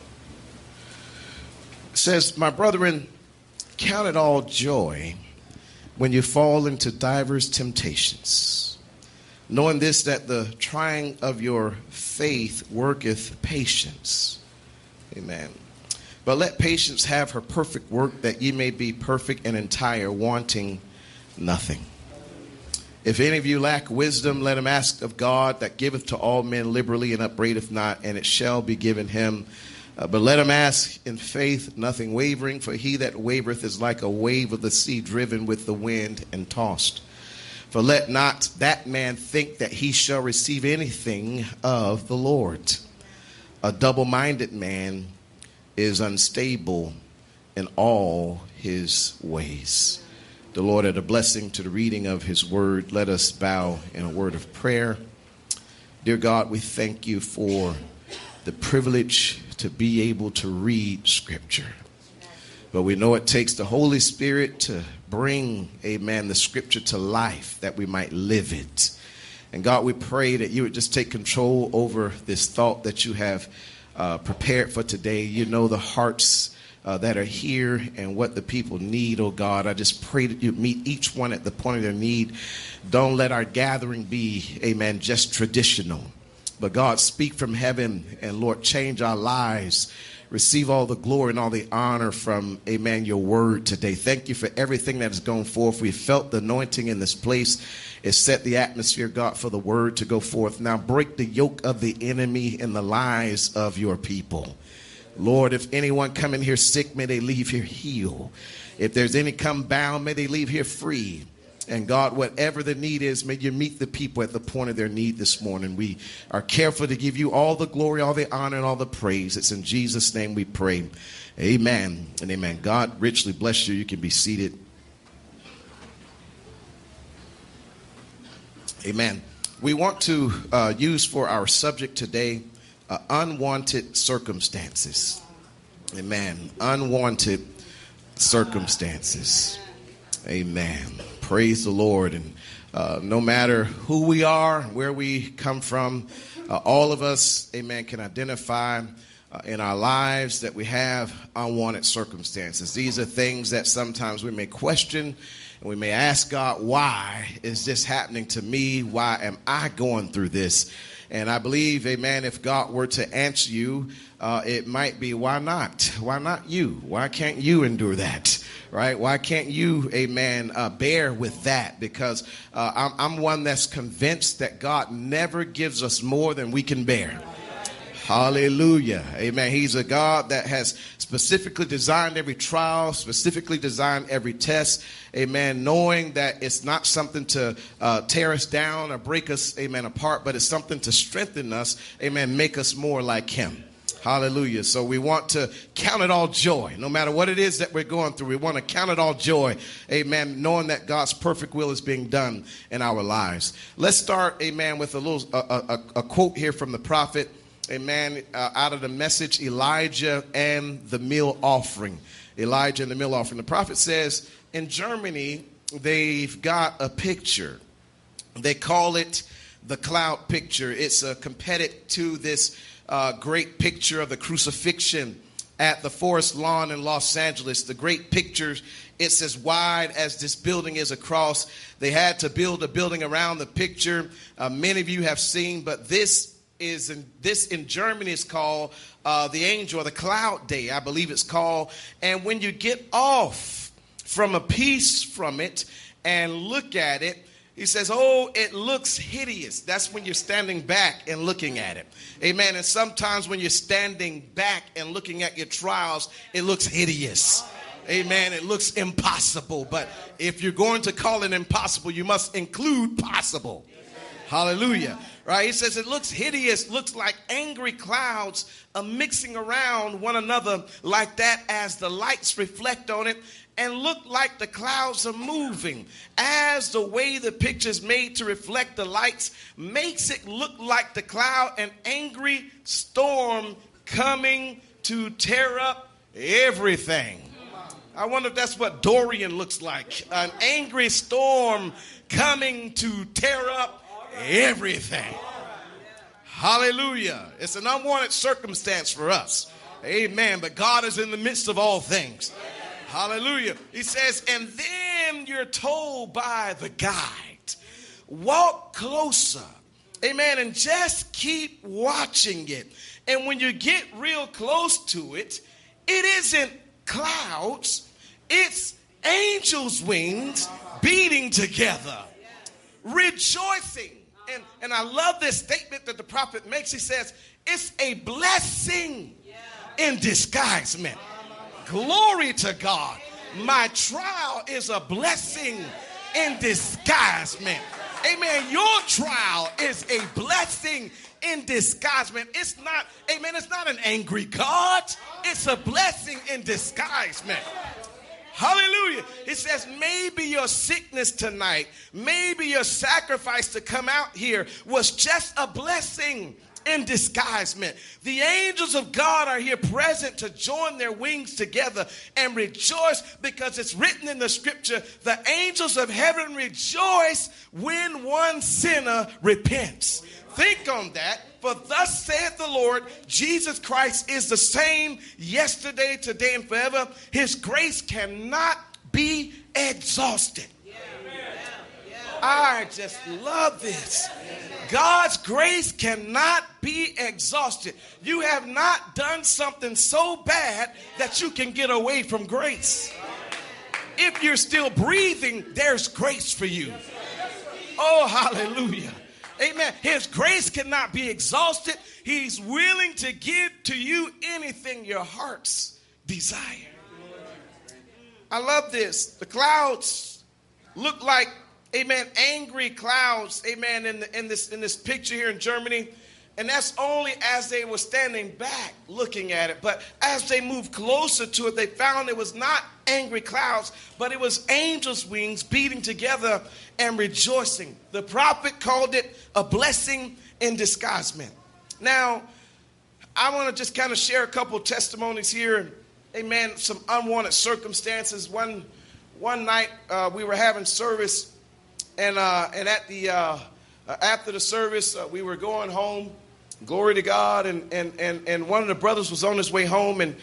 It says, my brethren, count it all joy when you fall into divers temptations, knowing this, that the trying of your faith worketh patience. Amen. But let patience have her perfect work, that ye may be perfect and entire, wanting nothing. If any of you lack wisdom, let him ask of God, that giveth to all men liberally and upbraideth not, and it shall be given him. But let him ask in faith, nothing wavering, for he that wavereth is like a wave of the sea, driven with the wind and tossed. For let not that man think that he shall receive anything of the Lord. A double-minded man is unstable in all his ways. The Lord add a blessing to the reading of his word. Let us bow in a word of prayer. Dear God, we thank you for the privilege to be able to read scripture. But we know it takes the Holy Spirit to bring, amen, the scripture to life, that we might live it. And God, we pray that you would just take control over this thought that you have prepared for today. You know the hearts that are here and what the people need, oh God. I just pray that you meet each one at the point of their need. Don't let our gathering be, amen, just traditional. But God, speak from heaven and Lord, change our lives. Receive all the glory and all the honor from, amen, your word today. Thank you for everything that has gone forth. We felt the anointing in this place. It set the atmosphere, God, for the word to go forth. Now break the yoke of the enemy in the lives of your people. Lord, if anyone come in here sick, may they leave here healed. If there's any come bound, may they leave here free. And God, whatever the need is, may you meet the people at the point of their need this morning. We are careful to give you all the glory, all the honor, and all the praise. It's in Jesus' name we pray. Amen and amen. God richly bless you. You can be seated. Amen. We want to use for our subject today unwanted circumstances. Amen. Unwanted circumstances. Amen. Praise the Lord. And no matter who we are, where we come from, all of us, amen, can identify in our lives that we have unwanted circumstances. These are things that sometimes we may question and we may ask God, why is this happening to me? Why am I going through this? And I believe, amen, if God were to answer you, it might be, why not? Why not you? Why can't you endure that? Right? Why can't you, amen, bear with that? Because I'm one that's convinced that God never gives us more than we can bear. Hallelujah. Amen. He's a God that has specifically designed every trial, specifically designed every test. Amen. Knowing that it's not something to tear us down or break us, amen, apart, but it's something to strengthen us. Amen. Make us more like him. Hallelujah. So we want to count it all joy. No matter what it is that we're going through, we want to count it all joy. Amen. Knowing that God's perfect will is being done in our lives. Let's start, amen, with a little a quote here from the prophet. Amen. Out of the Message, Elijah and the Meal Offering. Elijah and the Meal Offering. The prophet says, in Germany, they've got a picture. They call it the cloud picture. It's compared to this great picture of the crucifixion at the Forest Lawn in Los Angeles. The great picture, it's as wide as this building is across. They had to build a building around the picture. Many of you have seen, but this in Germany is called the Angel or the Cloud Day, I believe it's called. And when you get off from a piece from it and look at it, he says, oh, it looks hideous. That's when you're standing back and looking at it. Amen. And sometimes when you're standing back and looking at your trials, it looks hideous. Amen. It looks impossible. But if you're going to call it impossible, you must include possible. Hallelujah. Right? He says it looks hideous, looks like angry clouds mixing around one another like that as the lights reflect on it, and look like the clouds are moving. As the way the picture's made to reflect the lights makes it look like the cloud, an angry storm coming to tear up everything. I wonder if that's what Dorian looks like. An angry storm coming to tear up everything. Hallelujah. It's an unwanted circumstance for us. Amen. But God is in the midst of all things. Hallelujah. He says, and then you're told by the guide, walk closer. Amen. And just keep watching it. And when you get real close to it, it isn't clouds. It's angels' wings beating together, rejoicing. And I love this statement that the prophet makes. He says, it's a blessing in disguisement. Glory to God. My trial is a blessing in disguisement. Amen. Your trial is a blessing in disguisement. It's not, amen, it's not an angry God. It's a blessing in disguisement. Hallelujah. It says maybe your sickness tonight, maybe your sacrifice to come out here was just a blessing in disguisement. The angels of God are here present to join their wings together and rejoice, because it's written in the scripture, the angels of heaven rejoice when one sinner repents. Think on that. For thus saith the Lord, Jesus Christ is the same yesterday, today, and forever. His grace cannot be exhausted. I just love this. God's grace cannot be exhausted. You have not done something so bad that you can get away from grace. If you're still breathing, there's grace for you. Oh, hallelujah. Amen. His grace cannot be exhausted. He's willing to give to you anything your hearts desire. I love this. The clouds look like, amen, angry clouds, amen, in this picture here in Germany. And that's only as they were standing back looking at it. But as they moved closer to it, they found it was not angry clouds, but it was angels' wings beating together and rejoicing. The prophet called it a blessing in disguisement. Now, I want to just kind of share a couple of testimonies here. Amen. Some unwanted circumstances. One night we were having service, and at the after the service we were going home. Glory to God. And one of the brothers was on his way home, and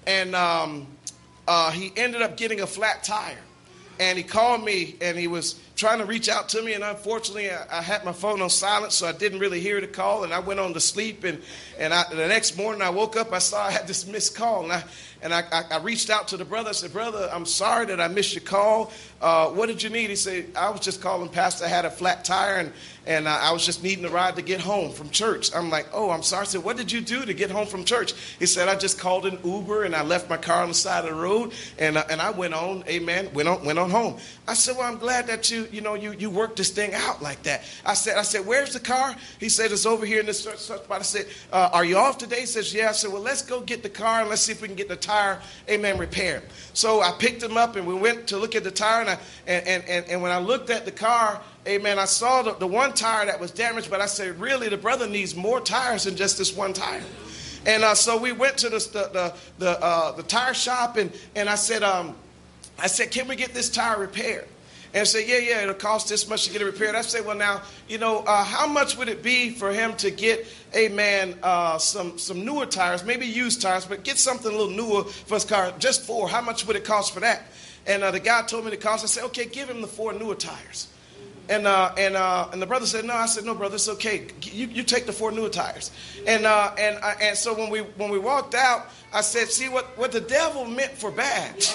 he ended up getting a flat tire. And he called me, and he was trying to reach out to me, and unfortunately I had my phone on silent, so I didn't really hear the call, and I went on to sleep. And the next morning I woke up, I saw I had this missed call, and I reached out to the brother. I said, "Brother, I'm sorry that I missed your call. What did you need?" He said, "I was just calling Pastor. I had a flat tire, and I was just needing a ride to get home from church." I'm like, "Oh, I'm sorry." I said, "What did you do to get home from church?" He said, "I just called an Uber, and I left my car on the side of the road, and I went on, amen, went on home." I said, "Well, I'm glad that you worked this thing out like that." I said, "Where's the car?" He said, "It's over here in this spot." I said, "Are you off today?" He says, "Yeah." I said, "Well, let's go get the car and let's see if we can get the tire, amen, repaired." So I picked him up and we went to look at the tire, and when I looked at the car, amen, I saw the one tire that was damaged, but I said, really, the brother needs more tires than just this one tire. And so we went to the tire shop, and I said, "Can we get this tire repaired?" And I said, yeah, it'll cost this much to get it repaired. I said, "Well, now, how much would it be for him to get, amen, some newer tires, maybe used tires, but get something a little newer for his car, just four. How much would it cost for that?" And the guy told me the cost. I said, "Okay, give him the 4 newer tires." And the brother said, "No." I said, "No, brother, it's okay. You take the 4 newer tires." And so when we walked out, I said, "See what the devil meant for bad."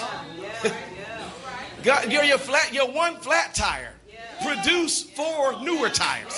God, your one flat tire produced 4 newer tires.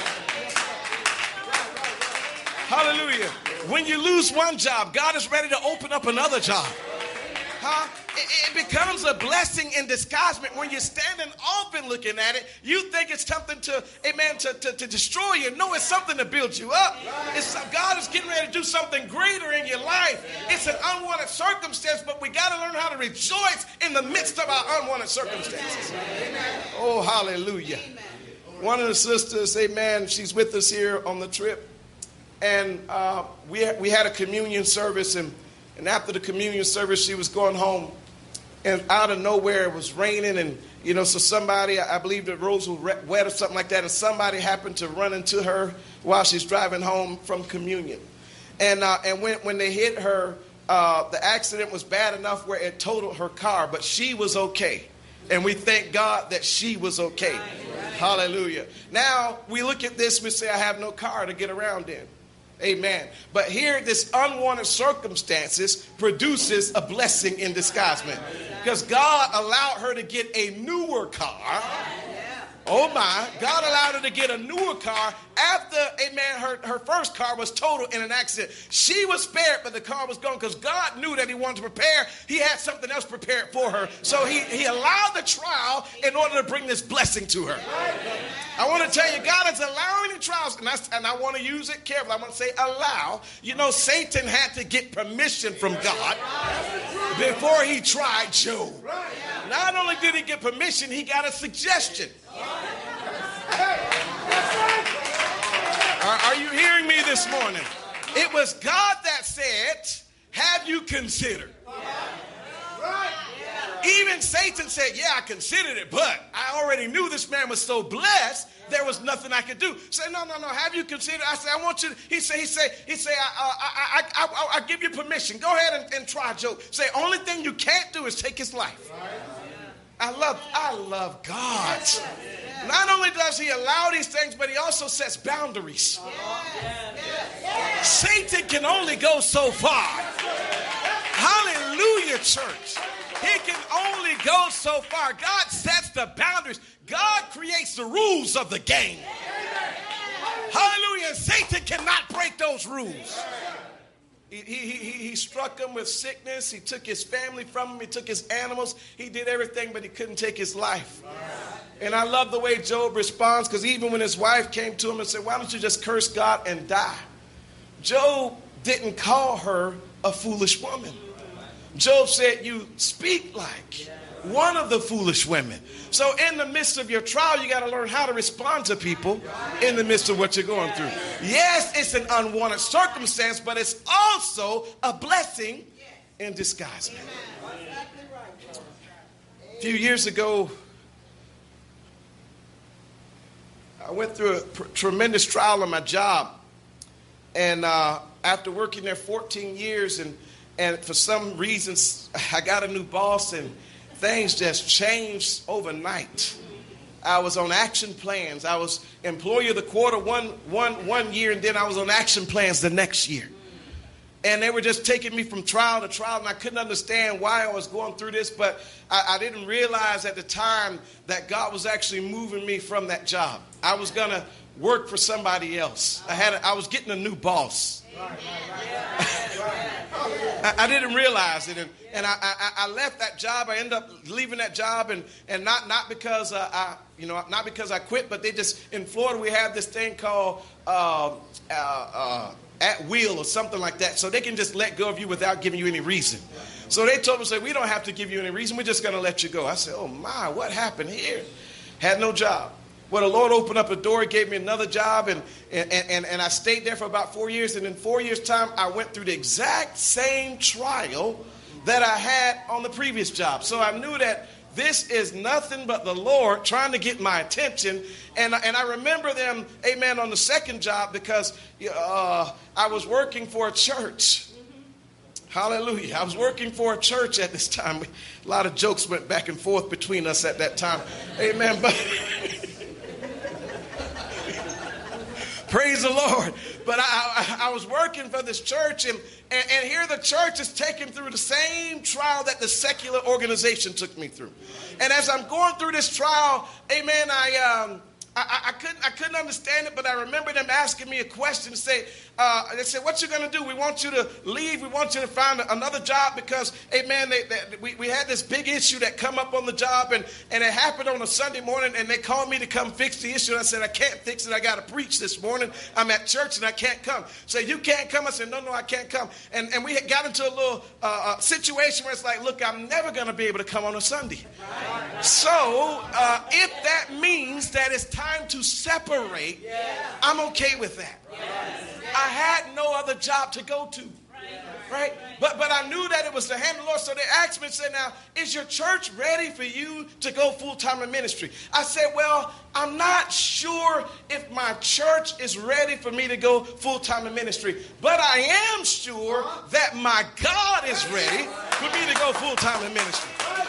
Hallelujah. When you lose one job, God is ready to open up another job. Huh? It becomes a blessing in disguisement. When you're standing off and looking at it, you think it's something to destroy you. No, it's something to build you up. God is getting ready to do something greater in your life. It's an unwanted circumstance, but we got to learn how to rejoice in the midst of our unwanted circumstances. Oh, hallelujah. One of the sisters, amen, she's with us here on the trip. And we had a communion service, and after the communion service, she was going home. And out of nowhere, it was raining, and so somebody, I believe the roads were wet or something like that, and somebody happened to run into her while she's driving home from communion. And when they hit her, the accident was bad enough where it totaled her car, but she was okay. And we thank God that she was okay. Hallelujah. Now we look at this, we say, "I have no car to get around in." Amen. But here, this unwanted circumstances produces a blessing in disguisement. Because God allowed her to get a newer car. Oh my, God allowed her to get a newer car after, amen, her first car was totaled in an accident. She was spared, but the car was gone because God knew that he wanted to prepare. He had something else prepared for her. So he allowed the trial in order to bring this blessing to her. I want to tell you, God is allowing the trials, and I want to use it carefully. I want to say allow. Satan had to get permission from God before he tried Job. Not only did he get permission, he got a suggestion. Are you hearing me this morning? It was God that said, have you considered? Even Satan said, yeah, I considered it, but I already knew this man was so blessed, there was nothing I could do. Say, no, have you considered? I said, I want you to, he said, I give you permission. Go ahead and try, Job. Say, only thing you can't do is take his life. I love God. Not only does he allow these things, but he also sets boundaries. Satan can only go so far. Hallelujah, church. He can only go so far. God sets the boundaries. God creates the rules of the game. Hallelujah. Satan cannot break those rules. He struck him with sickness. He took his family from him. He took his animals. He did everything, but he couldn't take his life. And I love the way Job responds, because even when his wife came to him and said, why don't you just curse God and die? Job didn't call her a foolish woman. Job said, you speak like one of the foolish women. So in the midst of your trial, you got to learn how to respond to people in the midst of what you're going through. Yes, it's an unwanted circumstance, but it's also a blessing in disguise. A few years ago, I went through a tremendous trial on my job. And after working there 14 years, and for some reasons, I got a new boss, and things just changed overnight. I was on action plans. I was employee of the quarter one year, and then I was on action plans the next year. And they were just taking me from trial to trial, and I couldn't understand why I was going through this, but I didn't realize at the time that God was actually moving me from that job. I was going to work for somebody else. I was getting a new boss. I didn't realize it, and I left that job. I ended up leaving that job, and not because not because I quit, but they just, in Florida we have this thing called at will or something like that, so they can just let go of you without giving you any reason. So they told me, say, we don't have to give you any reason. We're just going to let you go. I said, oh my, what happened here? Had no job. Well, the Lord opened up a door. He gave me another job, and I stayed there for about 4 years. And in 4 years' time, I went through the exact same trial that I had on the previous job. So I knew that this is nothing but the Lord trying to get my attention. And I remember them, amen, on the second job, because I was working for a church. Hallelujah. I was working for a church at this time. A lot of jokes went back and forth between us at that time. Amen. But praise the Lord. But I was working for this church, and here the church is taken through the same trial that the secular organization took me through. And as I'm going through this trial, amen, I couldn't understand it, but I remember them asking me a question. They said, what you going to do? We want you to leave. We want you to find another job because, amen, we had this big issue that come up on the job, and it happened on a Sunday morning, and they called me to come fix the issue. And I said, I can't fix it. I got to preach this morning. I'm at church, and I can't come. So you can't come? I said, no, I can't come. And we had got into a little situation where it's like, look, I'm never going to be able to come on a Sunday. So if that means that it's time to separate, I'm okay with that. I had no other job to go to, right? But I knew that it was the hand of the Lord. So they asked me and said, now, is your church ready for you to go full-time in ministry? I said, well, I'm not sure if my church is ready for me to go full-time in ministry, but I am sure that my God is ready for me to go full-time in ministry.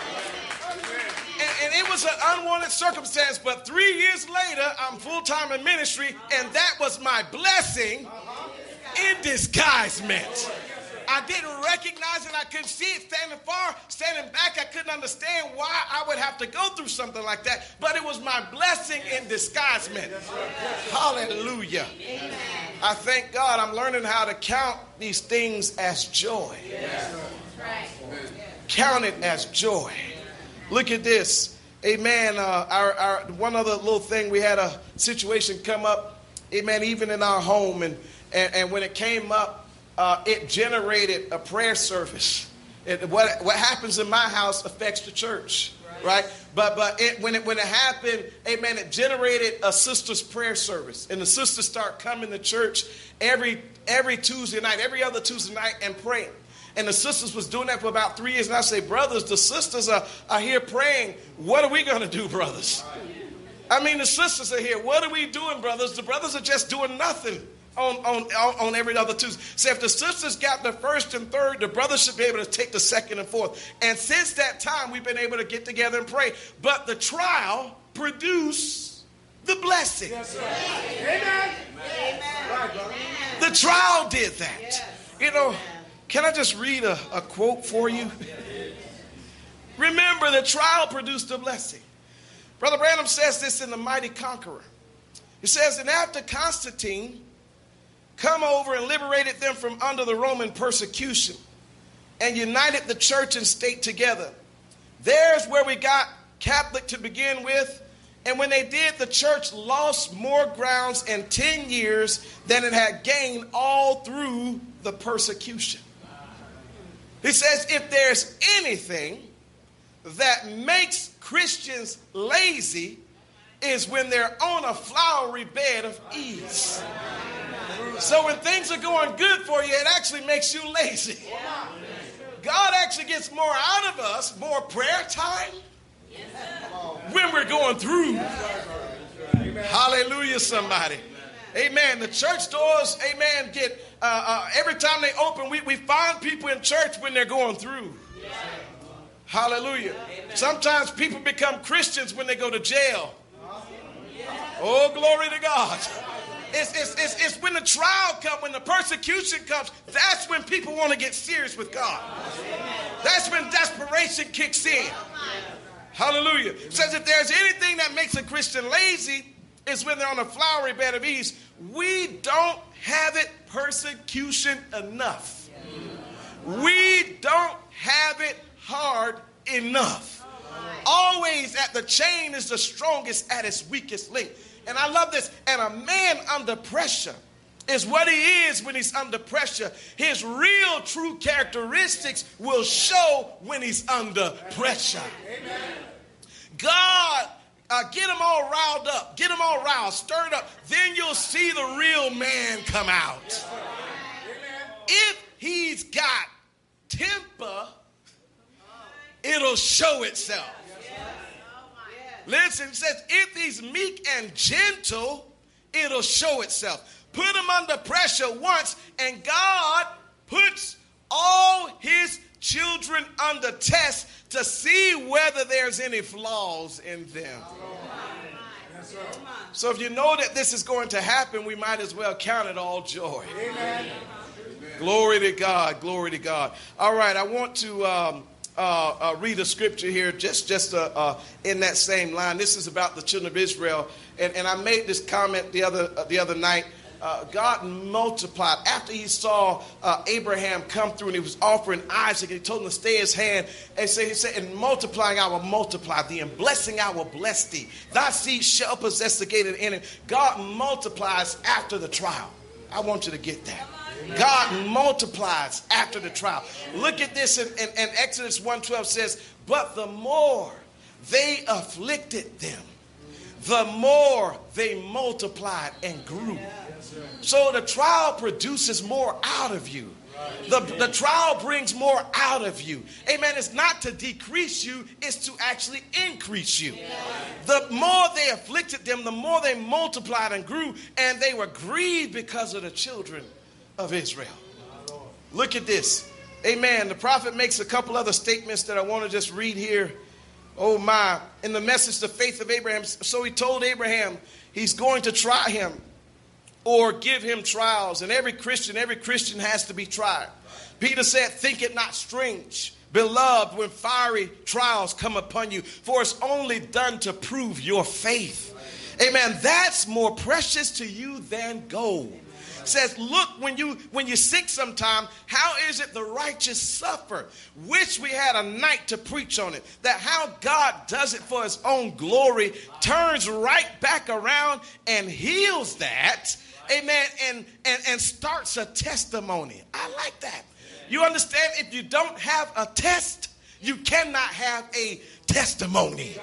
And it was an unwanted circumstance, but 3 years later, I'm full-time in ministry, and that was my blessing in disguisement. I didn't recognize it. I couldn't see it standing back. I couldn't understand why I would have to go through something like that, but it was my blessing in disguisement. Hallelujah. I thank God I'm learning how to count these things as joy. Count it as joy. Look at this. Amen. Our one other little thing, we had a situation come up, amen, even in our home. And when it came up, it generated a prayer service. What happens in my house affects the church, right? But when it happened, amen, it generated a sister's prayer service. And the sisters start coming to church every Tuesday night, every other Tuesday night, and praying. And the sisters was doing that for about 3 years. And I say, brothers, the sisters are here praying. What are we going to do, brothers? I mean, the sisters are here. What are we doing, brothers? The brothers are just doing nothing on every other Tuesday. So if the sisters got the first and third, the brothers should be able to take the second and fourth. And since that time, we've been able to get together and pray. But the trial produced the blessing. Yes, amen. Amen. The trial did that. Yes. You know, can I just read a quote for you? Remember, the trial produced a blessing. Brother Branham says this in The Mighty Conqueror. He says, and after Constantine come over and liberated them from under the Roman persecution and united the church and state together, there's where we got Catholic to begin with. And when they did, the church lost more grounds in 10 years than it had gained all through the persecution. He says, if there's anything that makes Christians lazy, is when they're on a flowery bed of ease. So when things are going good for you, it actually makes you lazy. God actually gets more out of us, more prayer time, when we're going through. Hallelujah, somebody. Amen. The church doors, amen, get every time they open, we find people in church when they're going through. Hallelujah. Sometimes people become Christians when they go to jail. Oh, glory to God. It's when the trial comes, when the persecution comes, that's when people want to get serious with God. That's when desperation kicks in. Hallelujah. It says if there's anything that makes a Christian lazy, it's when they're on a flowery bed of ease. We don't have it persecution enough. We don't have it hard enough. Always at the chain is the strongest at its weakest link. And I love this. And a man under pressure is what he is when he's under pressure. His real true characteristics will show when he's under pressure. God, get them all riled up. Get them all riled, stirred up. Then you'll see the real man come out. If he's got temper, it'll show itself. Listen, it says, if he's meek and gentle, it'll show itself. Put him under pressure once, and God puts all his children under test to see whether there's any flaws in them. So if you know that this is going to happen, we might as well count it all joy. Amen. Glory to God. Glory to God. All right, I want to read a scripture here just in that same line. This is about the children of Israel. And I made this comment the other night. God multiplied. After he saw Abraham come through and he was offering Isaac, and he told him to stay his hand. And so he said, in multiplying I will multiply thee, and blessing I will bless thee. Thy seed shall possess the gate of the enemy. God multiplies after the trial. I want you to get that. God multiplies after the trial. Look at this in Exodus 1:12 says, but the more they afflicted them, the more they multiplied and grew. So the trial produces more out of you. The trial brings more out of you. Amen. It's not to decrease you, it's to actually increase you. The more they afflicted them, the more they multiplied and grew, and they were grieved because of the children of Israel. Look at this. Amen. The prophet makes a couple other statements that I want to just read here. Oh my. In the message, the faith of Abraham. So he told Abraham he's going to try him or give him trials. And every Christian has to be tried. Peter said, think it not strange, beloved, when fiery trials come upon you, for it's only done to prove your faith. Amen. That's more precious to you than gold. Says, look, when you're sick sometime, how is it the righteous suffer? Wish we had a night to preach on it. That how God does it for his own glory, turns right back around and heals that. Amen. And starts a testimony. I like that. You understand? If you don't have a test, you cannot have a testimony.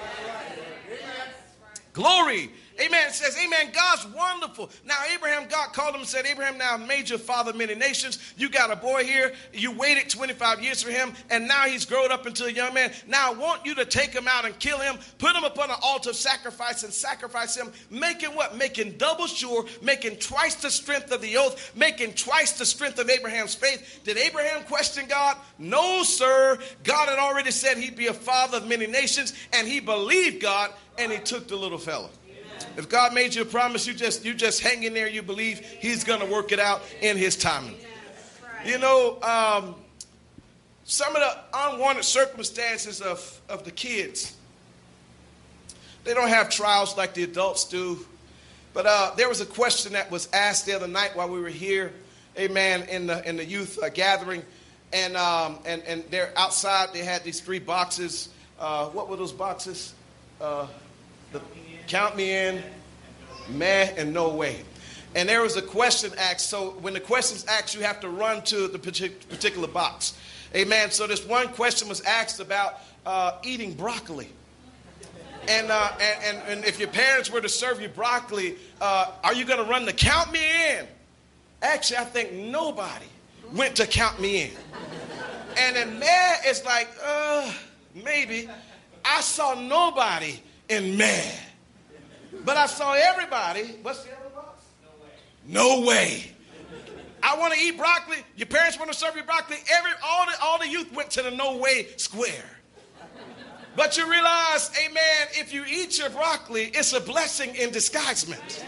Glory. Amen. It says, amen, God's wonderful. Now, Abraham, God called him and said, Abraham, now I've made you a father of many nations. You got a boy here. You waited 25 years for him, and now he's grown up into a young man. Now I want you to take him out and kill him, put him upon an altar of sacrifice and sacrifice him, making what? Making double sure, making twice the strength of the oath, making twice the strength of Abraham's faith. Did Abraham question God? No, sir. God had already said he'd be a father of many nations, and he believed God, and he took the little fella. If God made you a promise, you just hang in there. You believe he's going to work it out in his timing. You know, some of the unwanted circumstances of the kids, they don't have trials like the adults do. But there was a question that was asked the other night while we were here, amen, in the youth gathering. And they're outside. They had these 3 boxes. What were those boxes? Count me in, meh, and no way. And there was a question asked. So when the question's asked, you have to run to the particular box. Amen. So this one question was asked about eating broccoli. And if your parents were to serve you broccoli, are you going to run the count me in? Actually, I think nobody went to count me in. And then meh is like, maybe. I saw nobody in meh. But I saw everybody. What's the other box? No way. I want to eat broccoli. Your parents want to serve you broccoli. All the youth went to the no way square. But you realize, amen, if you eat your broccoli, it's a blessing in disguisement.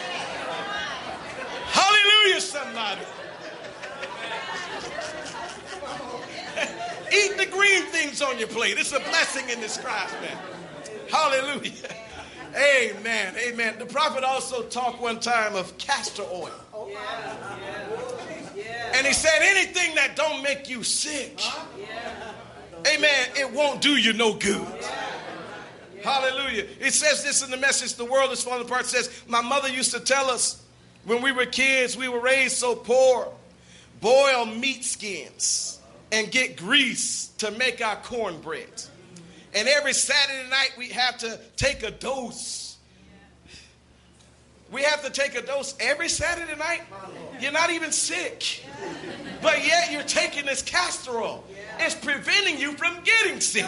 Hallelujah, somebody. Eat the green things on your plate. It's a blessing in disguisement. Hallelujah. Amen. Amen. The prophet also talked one time of castor oil. And he said anything that don't make you sick, amen, it won't do you no good. Hallelujah. It says this in the Message, The World is Falling Apart. It says, my mother used to tell us when we were kids, we were raised so poor, boil meat skins and get grease to make our cornbread. And every Saturday night, we have to take a dose. We have to take a dose every Saturday night. You're not even sick. But yet you're taking this castor oil. It's preventing you from getting sick.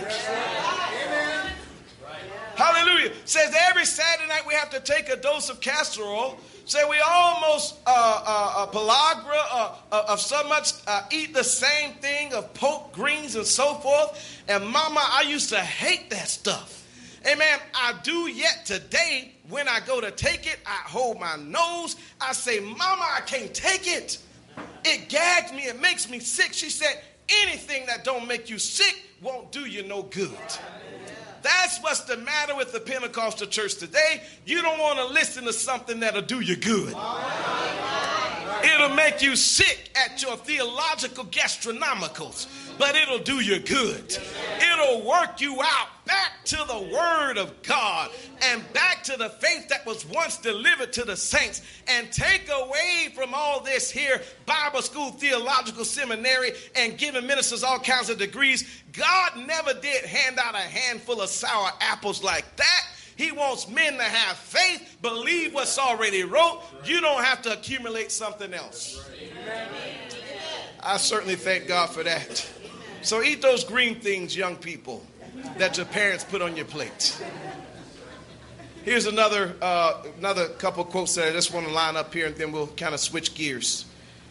Hallelujah. It says every Saturday night we have to take a dose of castor oil. So we almost pellagra of so much eat the same thing of poke greens and so forth. And mama, I used to hate that stuff. Amen. I do yet today. When I go to take it, I hold my nose. I say, mama, I can't take it. It gags me. It makes me sick. She said, anything that don't make you sick won't do you no good. That's what's the matter with the Pentecostal church today. You don't want to listen to something that'll do you good. It'll make you sick at your theological gastronomicals, but it'll do you good. It'll work you out back to the Word of God and back to the faith that was once delivered to the saints, and take away from all this here Bible school, theological seminary, and giving ministers all kinds of degrees. God never did hand out a handful of sour apples like that. He wants men to have faith, believe what's already wrote. You don't have to accumulate something else. I certainly thank God for that. So eat those green things, young people, that your parents put on your plate. Here's another couple quotes that I just want to line up here, and then we'll kind of switch gears.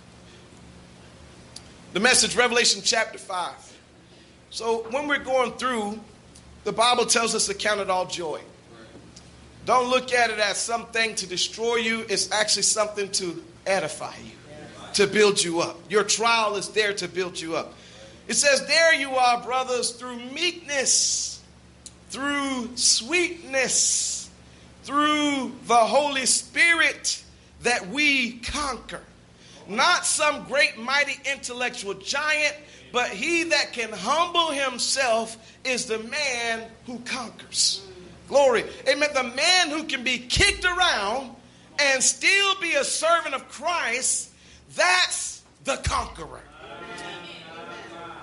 The Message, Revelation chapter 5. So when we're going through, the Bible tells us to count it all joy. Don't look at it as something to destroy you. It's actually something to edify you, to build you up. Your trial is there to build you up. It says, there you are, brothers, through meekness, through sweetness, through the Holy Spirit that we conquer. Not some great mighty intellectual giant, but he that can humble himself is the man who conquers. Glory. Amen. The man who can be kicked around and still be a servant of Christ, that's the conqueror.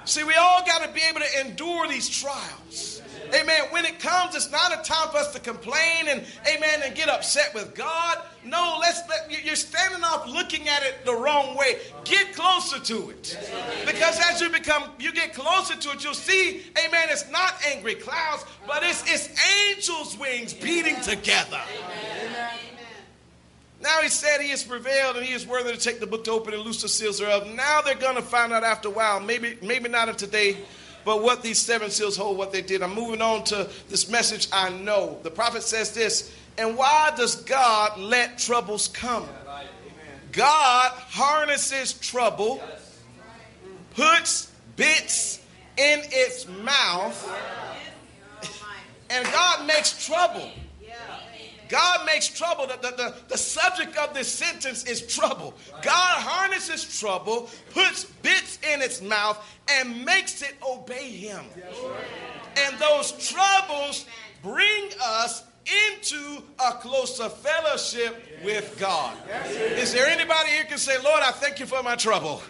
See, we all got to be able to endure these trials. Amen. When it comes, it's not a time for us to complain and, amen, and get upset with God. No, you're standing off looking at it the wrong way. Get closer to it. Because as you get closer to it, you'll see, amen, it's not angry clouds, but it's angels' wings beating together. Amen. Now he said he has prevailed and he is worthy to take the book to open and loose the seals thereof. Now they're going to find out after a while, maybe not today, but what these 7 seals hold, what they did. I'm moving on to this message I know. The prophet says this, and why does God let troubles come? God harnesses trouble, puts bits in its mouth, and God makes trouble. God makes trouble. The subject of this sentence is trouble. God harnesses trouble, puts bits in its mouth, and makes it obey him. And those troubles bring us into a closer fellowship with God. Is there anybody here who can say, Lord, I thank you for my trouble?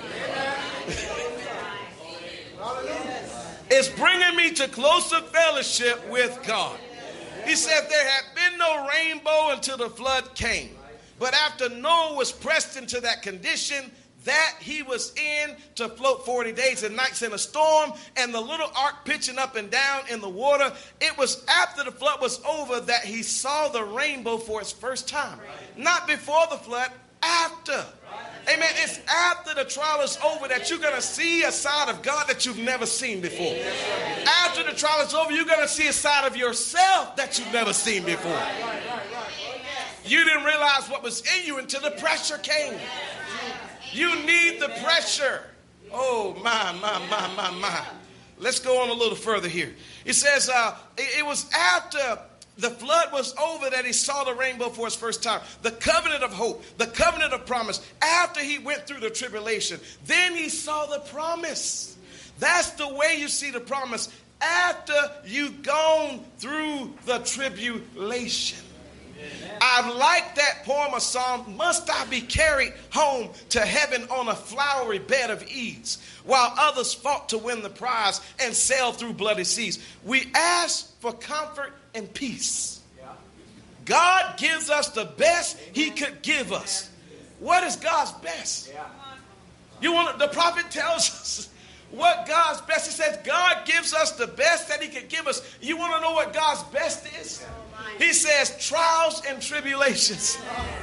It's bringing me to closer fellowship with God. He said there had been no rainbow until the flood came. But after Noah was pressed into that condition that he was in to float 40 days and nights in a storm and the little ark pitching up and down in the water, it was after the flood was over that he saw the rainbow for his first time. Not before the flood, after. Amen. It's after the trial is over that you're going to see a side of God that you've never seen before. After the trial is over, you're going to see a side of yourself that you've never seen before. You didn't realize what was in you until the pressure came. You need the pressure. Oh, my. Let's go on a little further here. It says it was after the flood was over that he saw the rainbow for his first time. The covenant of hope, the covenant of promise. After he went through the tribulation, then he saw the promise. That's the way you see the promise. After you've gone through the tribulation. I like that poem of Psalm. Must I be carried home to heaven on a flowery bed of ease, while others fought to win the prize and sailed through bloody seas? We ask for comfort and peace. God gives us the best he could give us. What is God's best? The prophet tells us what God's best. He says God gives us the best that he could give us. You want to know what God's best is? He says trials and tribulations.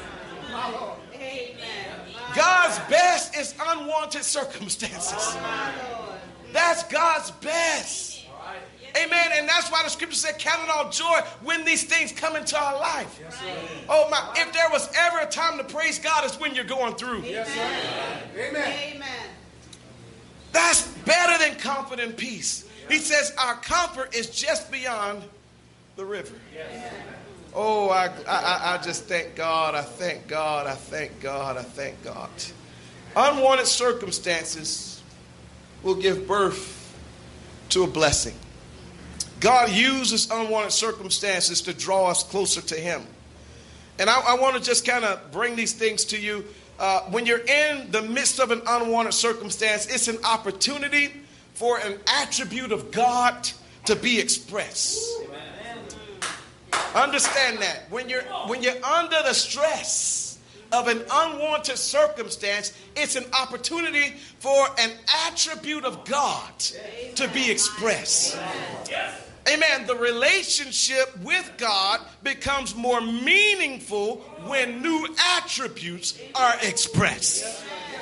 God's best is unwanted circumstances. That's God's best. Amen. And that's why the scripture said, count it all joy when these things come into our life. Oh my, if there was ever a time to praise God, it's when you're going through. Amen. That's better than comfort and peace. He says our comfort is just beyond the river. Oh, I just thank God. I thank God. I thank God. I thank God. Unwanted circumstances will give birth to a blessing. God uses unwanted circumstances to draw us closer to him. And I want to just kind of bring these things to you. When you're in the midst of an unwanted circumstance, it's an opportunity for an attribute of God to be expressed. Understand that. When you're under the stress of an unwanted circumstance, it's an opportunity for an attribute of God to be expressed. Amen. The relationship with God becomes more meaningful when new attributes are expressed.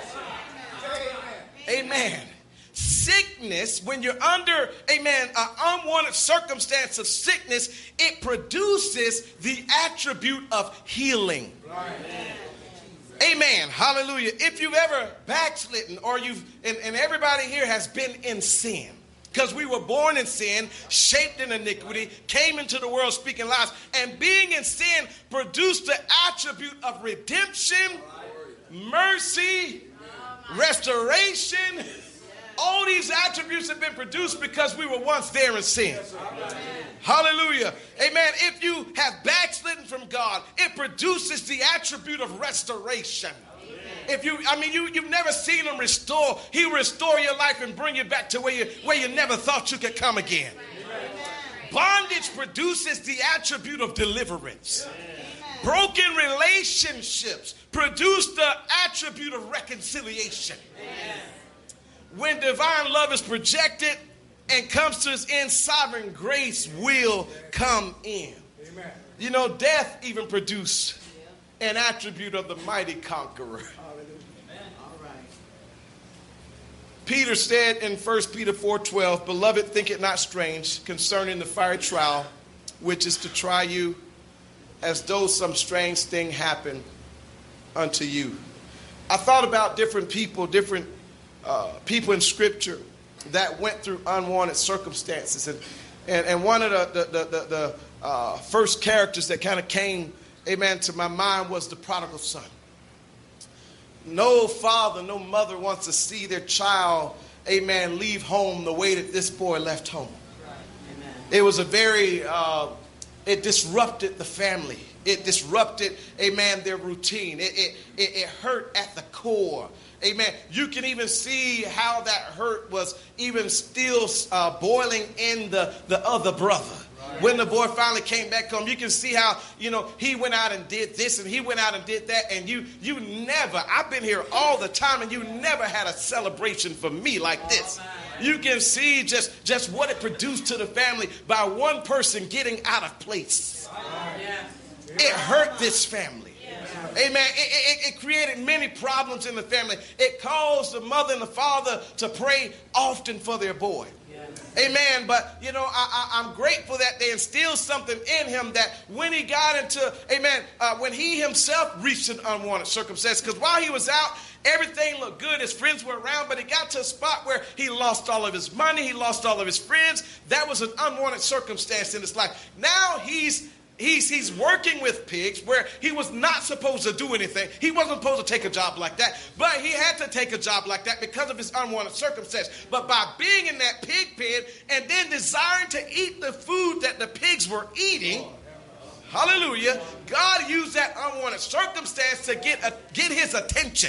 Amen. Sickness, when you're under, amen, an unwanted circumstance of sickness, it produces the attribute of healing. Amen. Hallelujah. If you've ever backslidden or and everybody here has been in sin, because we were born in sin, shaped in iniquity, came into the world speaking lies, and being in sin produced the attribute of redemption, mercy, restoration. All these attributes have been produced because we were once there in sin. Hallelujah. Amen. If you have backslidden from God, it produces the attribute of restoration. You've never seen him restore. He'll restore your life and bring you back to where you never thought you could come again. Bondage produces the attribute of deliverance. Broken relationships produce the attribute of reconciliation. When divine love is projected and comes to its end, sovereign grace will come in. You know, death even produced an attribute of the mighty conqueror. Peter said in 1 Peter 4:12, "Beloved, think it not strange concerning the fiery trial, which is to try you, as though some strange thing happened unto you." I thought about different people in Scripture that went through unwanted circumstances, and one of the first characters that kind of came, amen, to my mind was the prodigal son. No father, no mother wants to see their child, amen, leave home the way that this boy left home. It was it disrupted the family. It disrupted, amen, their routine. It hurt at the core. Amen. You can even see how that hurt was even still boiling in the other brother. When the boy finally came back home, you can see how, he went out and did this and he went out and did that. And you never, I've been here all the time, and you never had a celebration for me like this. You can see just what it produced to the family by one person getting out of place. It hurt this family. Amen. It created many problems in the family. It caused the mother and the father to pray often for their boy. Amen. But, I'm grateful that they instilled something in him that when he got into, when he himself reached an unwanted circumstance, because while he was out, everything looked good. His friends were around, but he got to a spot where he lost all of his money. He lost all of his friends. That was an unwanted circumstance in his life. Now he's working with pigs where he was not supposed to do anything. He wasn't supposed to take a job like that, but he had to take a job like that because of his unwanted circumstance. But by being in that pig pen and then desiring to eat the food that the pigs were eating, hallelujah, God used that unwanted circumstance to get his attention.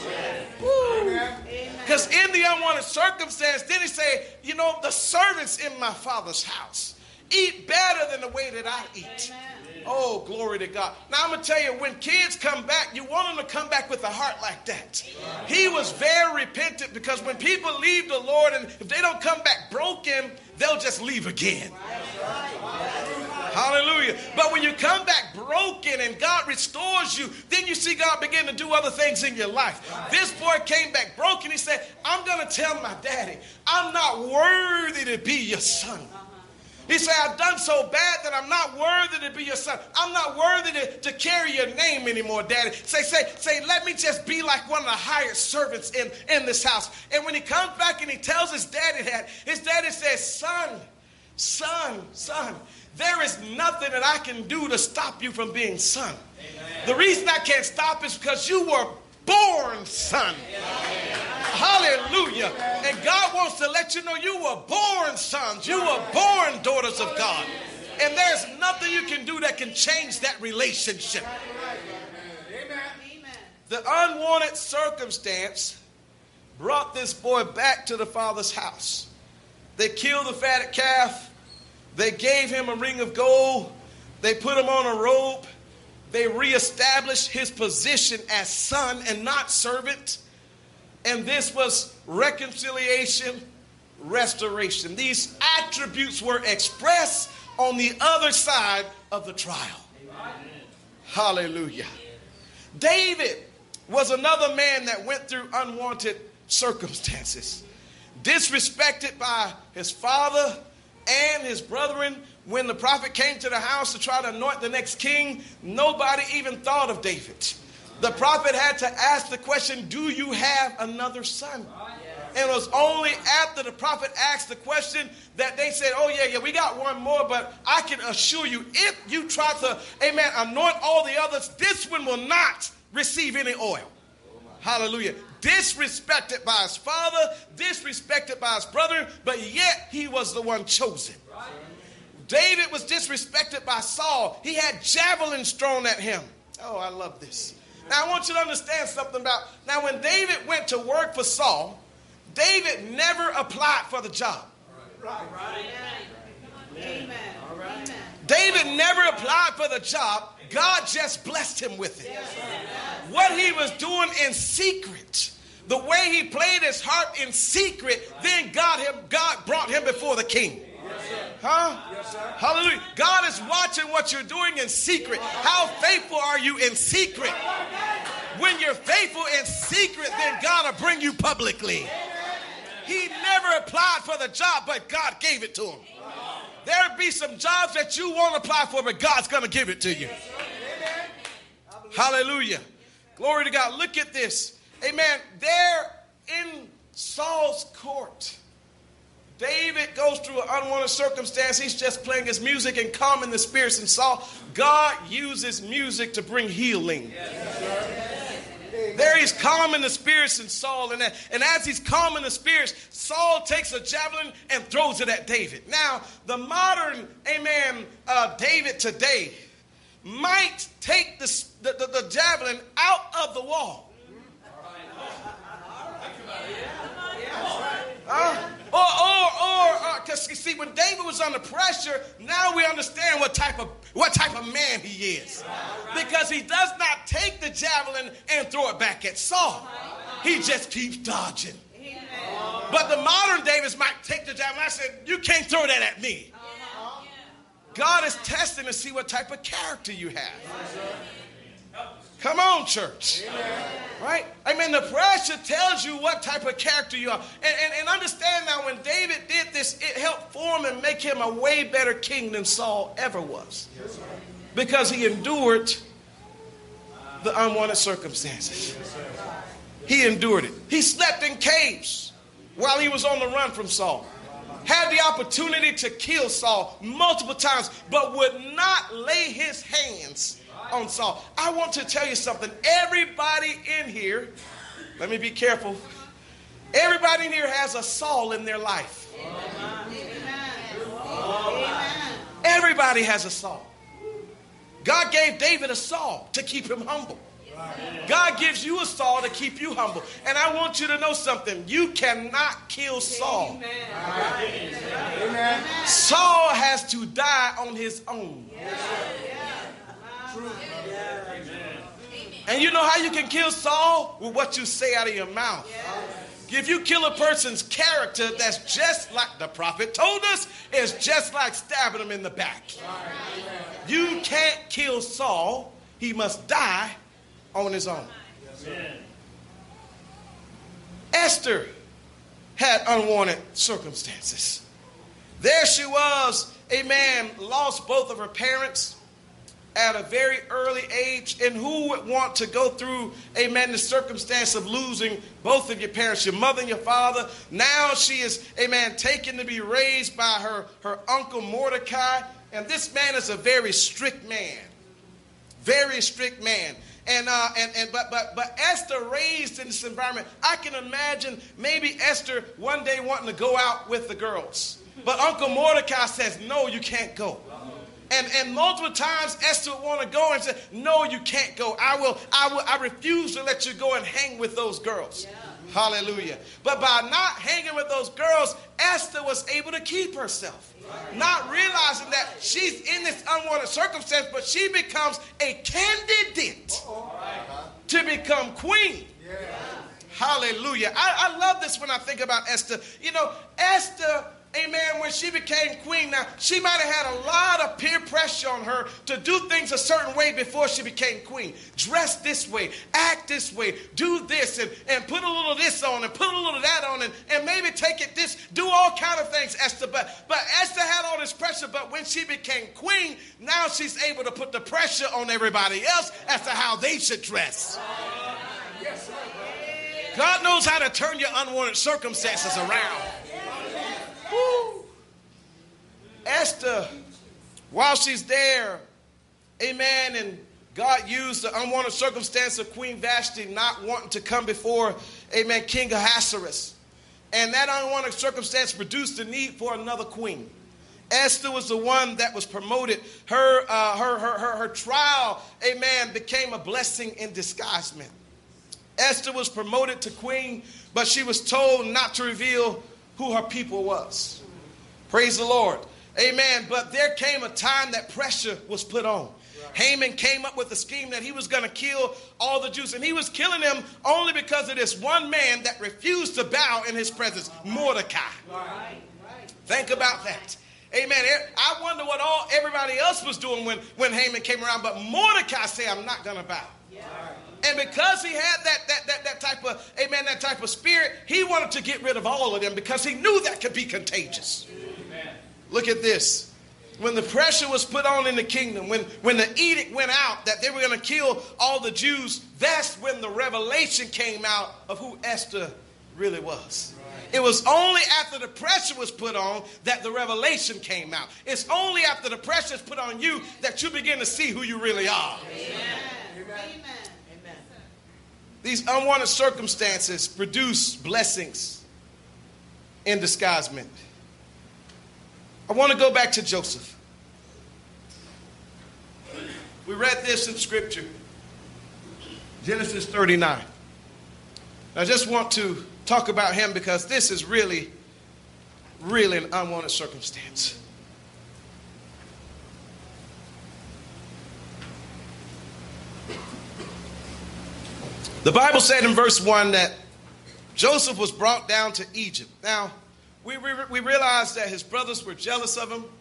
Because in the unwanted circumstance, then he said, the servants in my father's house eat better than the way that I eat. Oh, glory to God. Now, I'm going to tell you, when kids come back, you want them to come back with a heart like that. He was very repentant, because when people leave the Lord, and if they don't come back broken, they'll just leave again. Hallelujah. But when you come back broken and God restores you, then you see God begin to do other things in your life. This boy came back broken. He said, I'm going to tell my daddy, I'm not worthy to be your son. He said, I've done so bad that I'm not worthy to be your son. I'm not worthy to carry your name anymore, Daddy. Say, let me just be like one of the hired servants in this house. And when he comes back and he tells his daddy that, his daddy says, son, there is nothing that I can do to stop you from being son. Amen. The reason I can't stop is because you were born son. Hallelujah. And God wants to let you know you were born sons. You were born daughters of God. And there's nothing you can do that can change that relationship. The unwanted circumstance brought this boy back to the father's house. They killed the fatted calf. They gave him a ring of gold. They put him on a robe. They reestablished his position as son and not servant. And this was reconciliation, restoration. These attributes were expressed on the other side of the trial. Amen. Hallelujah. David was another man that went through unwanted circumstances. Disrespected by his father and his brethren. When the prophet came to the house to try to anoint the next king, nobody even thought of David. The prophet had to ask the question, do you have another son? And it was only after the prophet asked the question that they said, oh, yeah, we got one more, but I can assure you, if you try to, anoint all the others, this one will not receive any oil. Hallelujah. Disrespected by his father, disrespected by his brother, but yet he was the one chosen. David was disrespected by Saul. He had javelins thrown at him. Oh, I love this. Now, I want you to understand something about, now when David went to work for Saul, David never applied for the job. David never applied for the job. God just blessed him with it. What he was doing in secret, the way he played his harp in secret, then God brought him before the king. Huh? Hallelujah. God is watching what you're doing in secret. How faithful are you in secret? When you're faithful in secret, then God will bring you publicly. He never applied for the job, but God gave it to him. There'll be some jobs that you won't apply for, but God's going to give it to you. Hallelujah. Glory to God. Look at this. Amen. There in Saul's court, David goes through an unwanted circumstance. He's just playing his music and calming the spirits in Saul. God uses music to bring healing. There he's calming the spirits in Saul. And as he's calming the spirits, Saul takes a javelin and throws it at David. Now, the modern, amen, David today might take the javelin out of the wall. Because you see, when David was under pressure, now we understand what type of man he is. Because he does not take the javelin and throw it back at Saul. He just keeps dodging. But the modern Davids might take the javelin. I said, you can't throw that at me. God is testing to see what type of character you have. Come on, church. Right? I mean, the pressure tells you what type of character you are. And understand now, when David did this, it helped form and make him a way better king than Saul ever was. Because he endured the unwanted circumstances. He endured it. He slept in caves while he was on the run from Saul. Had the opportunity to kill Saul multiple times, but would not lay his hands on Saul. I want to tell you something. Everybody in here, let me be careful. Everybody in here has a Saul in their life. Everybody has a Saul. God gave David a Saul to keep him humble. God gives you a Saul to keep you humble. And I want you to know something. You cannot kill Saul. Saul has to die on his own. And you know how you can kill Saul? With what you say out of your mouth. If you kill a person's character, that's just like the prophet told us, it's just like stabbing him in the back. You can't kill Saul. He must die on his own. Esther had unwanted circumstances. There she was, amen, lost both of her parents at a very early age. And who would want to go through, amen, the circumstance of losing both of your parents, your mother and your father? Now she is, amen, taken to be raised by her uncle Mordecai. And this man is a very strict man. Very strict man. But Esther raised in this environment. I can imagine maybe Esther one day wanting to go out with the girls. But Uncle Mordecai says, no, you can't go. And multiple times Esther would want to go and say, no, you can't go. I refuse to let you go and hang with those girls. Yeah. Hallelujah. But by not hanging with those girls, Esther was able to keep herself. Not realizing that she's in this unwanted circumstance, but she becomes a candidate to become queen. Yeah. Hallelujah. I love this when I think about Esther. You know, Esther, amen, when she became queen, now, she might have had a lot of peer pressure on her to do things a certain way before she became queen. Dress this way, act this way, do this, and put a little of this on, and put a little of that on, and maybe take it this, do all kind of things, Esther. But Esther had all this pressure, but when she became queen, now she's able to put the pressure on everybody else as to how they should dress. God knows how to turn your unwanted circumstances around. Woo. Esther, while she's there, amen, and God used the unwanted circumstance of Queen Vashti not wanting to come before, amen, King Ahasuerus. And that unwanted circumstance produced the need for another queen. Esther was the one that was promoted. Her trial, amen, became a blessing in disguisement. Esther was promoted to queen, but she was told not to reveal who her people was. Praise the Lord. Amen. But there came a time that pressure was put on. Haman came up with a scheme that he was going to kill all the Jews. And he was killing them only because of this one man that refused to bow in his presence, Mordecai. Think about that. Amen. I wonder what everybody else was doing when Haman came around. But Mordecai said, I'm not going to bow. And because he had that type of, amen, that type of spirit, he wanted to get rid of all of them because he knew that could be contagious. Amen. Look at this. When the pressure was put on in the kingdom, when the edict went out that they were going to kill all the Jews, that's when the revelation came out of who Esther really was. It was only after the pressure was put on that the revelation came out. It's only after the pressure is put on you that you begin to see who you really are. Amen. Amen. These unwanted circumstances produce blessings in disguisement. I want to go back to Joseph. We read this in Scripture, Genesis 39. I just want to talk about him because this is really, really an unwanted circumstance. The Bible said in verse 1 that Joseph was brought down to Egypt. Now, we realized that his brothers were jealous of him.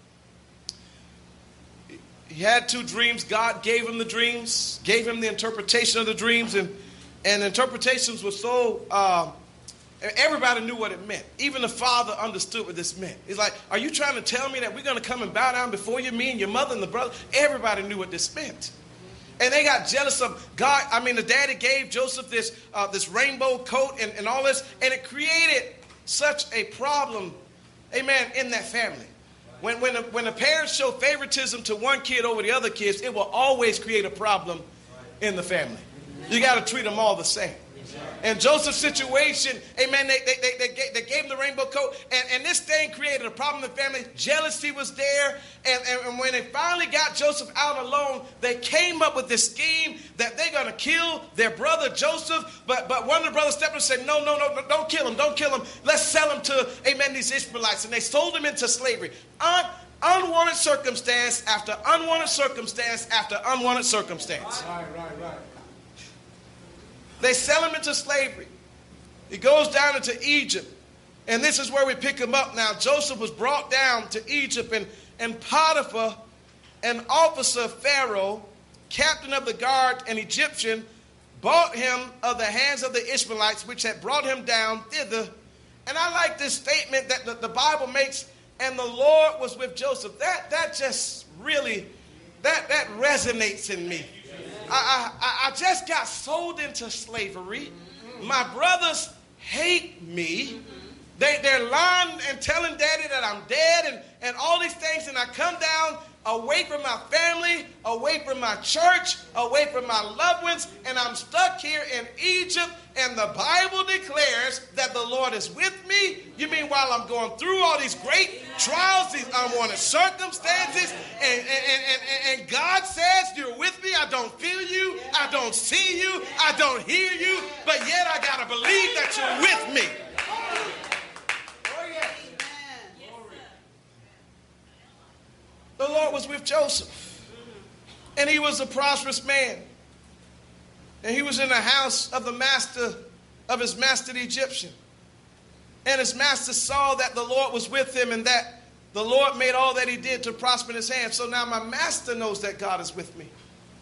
He had 2 dreams. God gave him the dreams, gave him the interpretation of the dreams, and the interpretations were so, everybody knew what it meant. Even the father understood what this meant. He's like, are you trying to tell me that we're going to come and bow down before you, me and your mother and the brother? Everybody knew what this meant. And they got jealous of God. I mean, the daddy gave Joseph this rainbow coat and all this, and it created such a problem, amen, in that family. When the parents show favoritism to one kid over the other kids, it will always create a problem in the family. You got to treat them all the same. In Joseph's situation, amen, they gave him the rainbow coat, and this thing created a problem in the family. Jealousy was there, and when they finally got Joseph out alone, they came up with this scheme that they're going to kill their brother Joseph, but one of the brothers stepped up and said, no, don't kill him. Let's sell him to, amen, these Ishmaelites, and they sold him into slavery. Unwanted circumstance after unwanted circumstance after unwanted circumstance. Right. They sell him into slavery. He goes down into Egypt. And this is where we pick him up now. Joseph was brought down to Egypt, and Potiphar, an officer of Pharaoh, captain of the guard, an Egyptian, bought him of the hands of the Ishmaelites, which had brought him down thither. And I like this statement that the Bible makes, and the Lord was with Joseph. That just really, that resonates in me. I just got sold into slavery. My brothers hate me. They're lying and telling daddy that I'm dead and all these things. And I come down away from my family, away from my church, away from my loved ones. And I'm stuck here in Egypt. And the Bible declares that the Lord is with me. You mean while I'm going through all these great trials, these unwanted circumstances, and God says you're with me. I don't feel you. I don't see you. I don't hear you. But yet I got to believe that you're with me. The Lord was with Joseph. And he was a prosperous man. And he was in the house of the master, of his master the Egyptian. And his master saw that the Lord was with him and that the Lord made all that he did to prosper in his hand. So now my master knows that God is with me.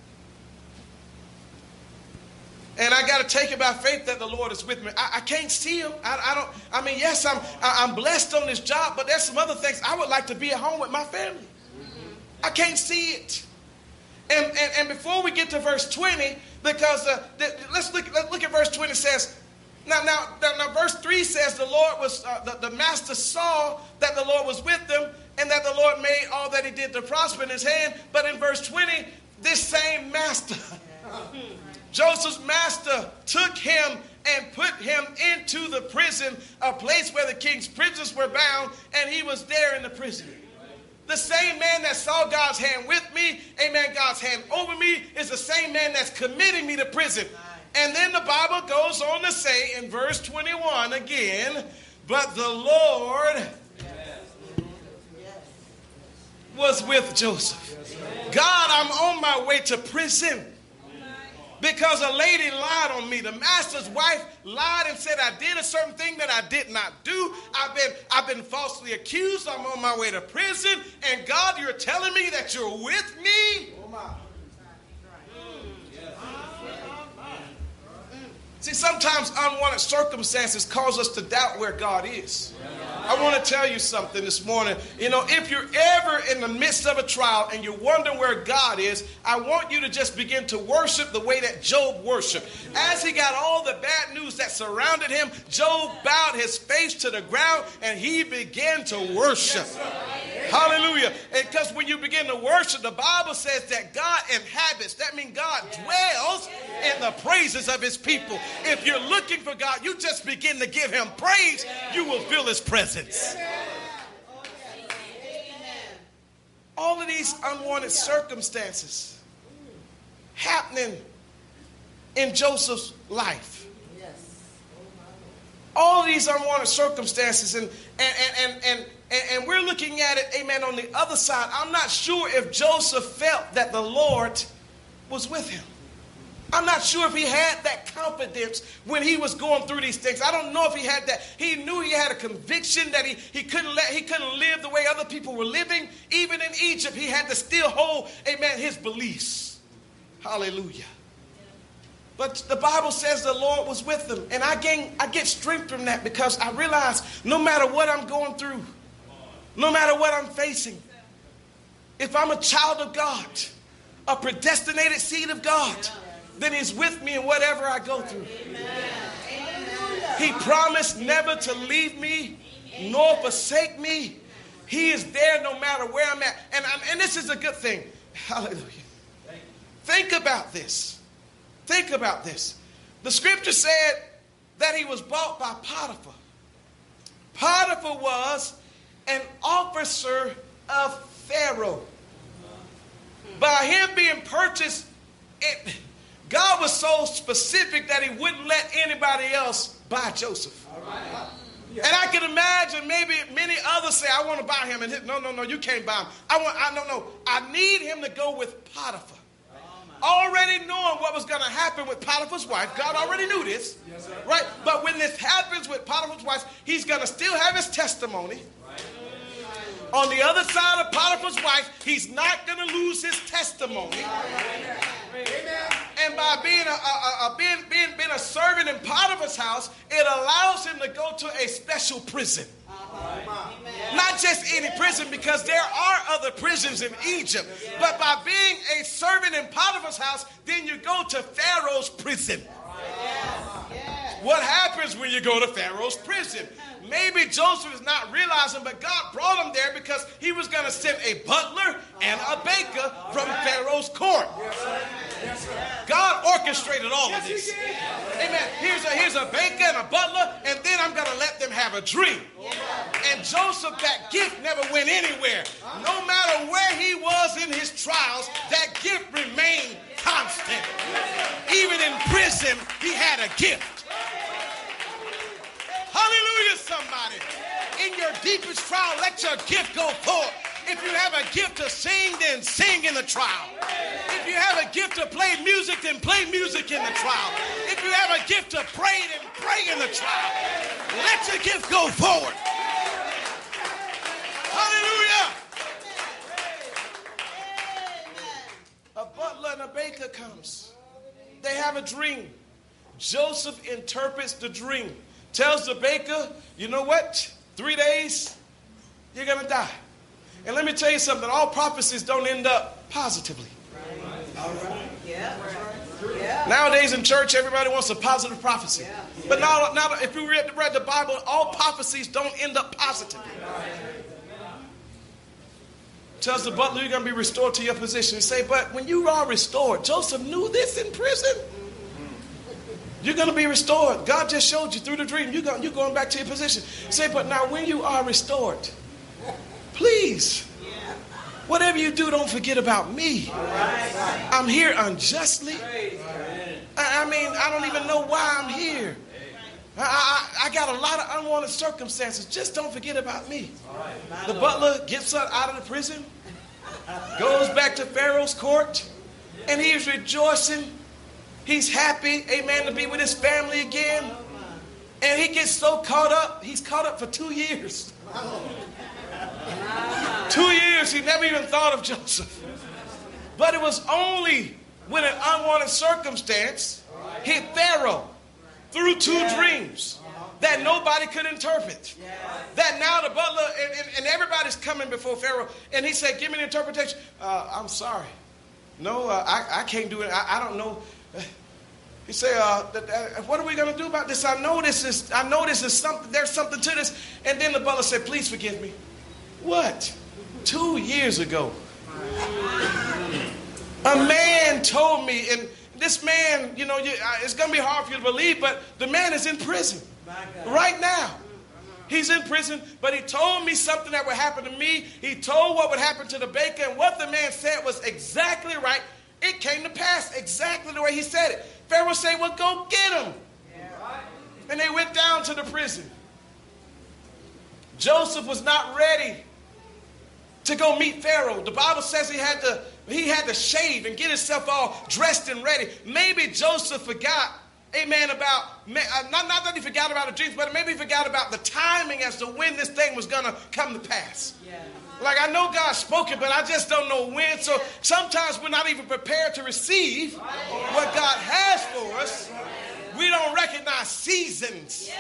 And I got to take it by faith that the Lord is with me. I can't see him. Yes, I'm blessed on this job, but there's some other things. I would like to be at home with my family. I can't see it. And before we get to verse 20, because let's look at verse 20. It says, now verse 3 says the Lord was the master saw that the Lord was with them and that the Lord made all that he did to prosper in his hand. But in verse 20, this same master, Joseph's master, took him and put him into the prison, a place where the king's prisoners were bound, and he was there in the prison. The same man that saw God's hand with me, amen, God's hand over me, is the same man that's committing me to prison. And then the Bible goes on to say in verse 21 again, but the Lord was with Joseph. God, I'm on my way to prison because a lady lied on me. The master's wife lied and said I did a certain thing that I did not do. I've been falsely accused. I'm on my way to prison. And God, you're telling me that you're with me? See, sometimes unwanted circumstances cause us to doubt where God is. I want to tell you something this morning. You know, if you're ever in the midst of a trial and you're wondering where God is, I want you to just begin to worship the way that Job worshiped. As he got all the bad news that surrounded him, Job bowed his face to the ground and he began to worship. Hallelujah. And because when you begin to worship, the Bible says that God inhabits. That means God dwells in the praises of his people. If you're looking for God, you just begin to give him praise. You will feel his presence. All of these unwanted circumstances happening in Joseph's life. All of these unwanted circumstances, and we're looking at it, amen, on the other side. I'm not sure if Joseph felt that the Lord was with him. I'm not sure if he had that confidence when he was going through these things. I don't know if he had that. He knew he had a conviction that he couldn't live the way other people were living. Even in Egypt, he had to still hold, amen, his beliefs. Hallelujah. But the Bible says the Lord was with them. And I get strength from that because I realize no matter what I'm going through, no matter what I'm facing, if I'm a child of God, a predestinated seed of God, then he's with me in whatever I go through. He promised never to leave me nor forsake me. He is there no matter where I'm at. And this is a good thing. Hallelujah. Think about this. Think about this. The scripture said that he was bought by Potiphar. Potiphar was an officer of Pharaoh. By him being purchased, God was so specific that he wouldn't let anybody else buy Joseph. And I can imagine maybe many others say, I want to buy him. And no, you can't buy him. I need him to go with Potiphar. Already knowing what was going to happen with Potiphar's wife. God already knew this. Right? But when this happens with Potiphar's wife, he's going to still have his testimony. On the other side of Potiphar's wife, he's not going to lose his testimony. And by being a servant in Potiphar's house, it allows him to go to a special prison. Not just any prison, because there are other prisons in Egypt. But by being a servant in Potiphar's house, then you go to Pharaoh's prison. What happens when you go to Pharaoh's prison? Maybe Joseph is not realizing, but God brought him there because he was going to send a butler and a baker from Pharaoh's court. God orchestrated all of this. Amen. Here's a baker and a butler, and then I'm going to let them have a dream. And Joseph, that gift never went anywhere. No matter where he was in his trials, that gift remained constant. Even in prison, he had a gift. Hallelujah, somebody. In your deepest trial, let your gift go forth. If you have a gift to sing, then sing in the trial. If you have a gift to play music, then play music in the trial. If you have a gift to pray, then pray in the trial. Let your gift go forward. Hallelujah. A butler and a baker comes. They have a dream. Joseph interprets the dream. Tells the baker, you know what? 3 days, you're going to die. And let me tell you something. All prophecies don't end up positively. All right. Yeah. Nowadays in church, everybody wants a positive prophecy. But now if you read the Bible, all prophecies don't end up positively. Tells the butler, you're going to be restored to your position. You say, but when you are restored, Joseph knew this in prison. You're going to be restored. God just showed you through the dream. You're going back to your position. Say, but now when you are restored, please Whatever you do, don't forget about me. I'm here unjustly. I mean, I don't even know why I'm here. I got a lot of unwanted circumstances. Just don't forget about me. The butler gets out of the prison, goes back to Pharaoh's court, and he's rejoicing. He's happy, amen, to be with his family again. And he gets so caught up, he's caught up for 2 years. 2 years, he never even thought of Joseph. But it was only when an unwanted circumstance hit Pharaoh through 2 dreams that nobody could interpret. That now the butler and everybody's coming before Pharaoh, and he said, give me an interpretation. I'm sorry. No, I can't do it. I don't know. He said, what are we going to do about this? I know this is something, there's something to this. And then the butler said, please forgive me. What? 2 years ago, a man told me, and this man, you know, it's going to be hard for you to believe, but the man is in prison right now. He's in prison, but he told me something that would happen to me. He told what would happen to the baker, and what the man said was exactly right. It came to pass exactly the way he said it. Pharaoh said, well, go get him. And they went down to the prison. Joseph was not ready to go meet Pharaoh. The Bible says he had to shave and get himself all dressed and ready. Maybe Joseph forgot, amen, about, not that he forgot about the dreams, but maybe he forgot about the timing as to when this thing was going to come to pass. Like, I know God spoke it, but I just don't know when. So sometimes we're not even prepared to receive what God has for us. We don't recognize seasons.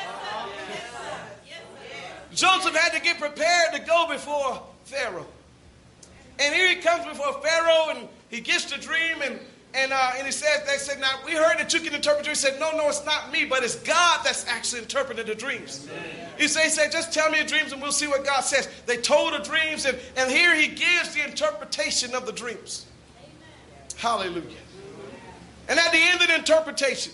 Joseph had to get prepared to go before Pharaoh. And here he comes before Pharaoh, and he gets the dream, and he says, they said, now, we heard that you can interpret dreams. He said, no, it's not me, but it's God that's actually interpreted the dreams. He said, just tell me the dreams and we'll see what God says. They told the dreams, and here he gives the interpretation of the dreams. Hallelujah. And at the end of the interpretation,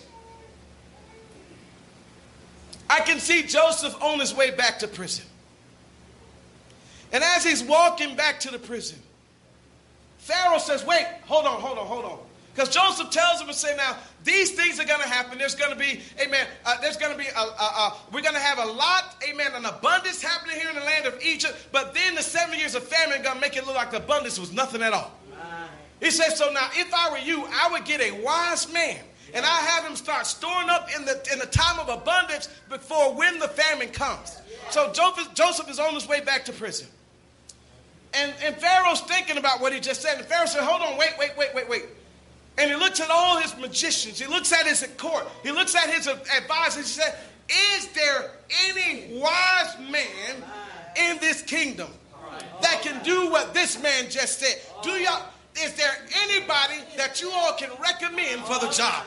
I can see Joseph on his way back to prison. And as he's walking back to the prison, Pharaoh says, wait, hold on. Because Joseph tells him and say, now, these things are going to happen. There's going to be, amen, we're going to have a lot, amen, an abundance happening here in the land of Egypt. But then the 7 years of famine are going to make it look like the abundance was nothing at all. He says, so now, if I were you, I would get a wise man. And I have him start storing up in the time of abundance before when the famine comes. So Joseph is on his way back to prison. And Pharaoh's thinking about what he just said. And Pharaoh said, hold on, wait. And he looks at all his magicians. He looks at his court. He looks at his advisors. He said, is there any wise man in this kingdom that can do what this man just said? Is there anybody that you all can recommend for the job?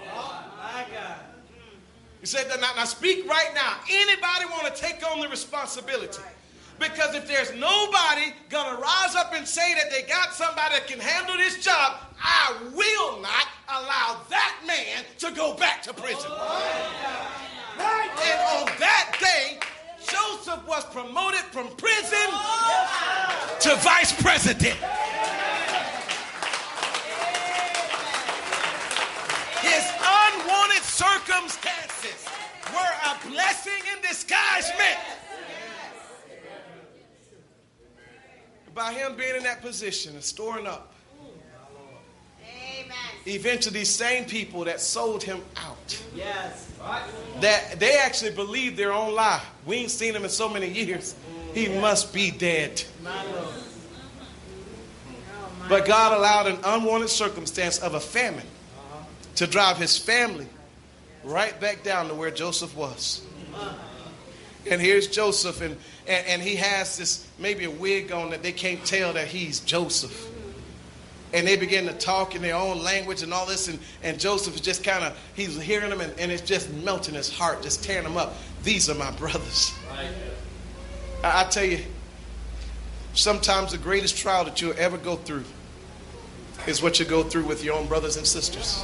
He said, now speak right now. Anybody want to take on the responsibility? Because if there's nobody going to rise up and say that they got somebody that can handle this job, I will not allow that man to go back to prison. Right? And on that day, Joseph was promoted from prison to vice president. His unwanted circumstances were a blessing in disguisement. By him being in that position and storing up. Amen. Eventually, these same people that sold him out, that they actually believed their own lie. We ain't seen him in so many years. He must be dead. But God allowed an unwanted circumstance of a famine to drive his family right back down to where Joseph was. And here's Joseph, and he has this, maybe a wig on that they can't tell that he's Joseph. And they begin to talk in their own language and all this, and Joseph is just kind of, he's hearing them, and it's just melting his heart, just tearing them up. These are my brothers. I tell you, sometimes the greatest trial that you'll ever go through is what you go through with your own brothers and sisters.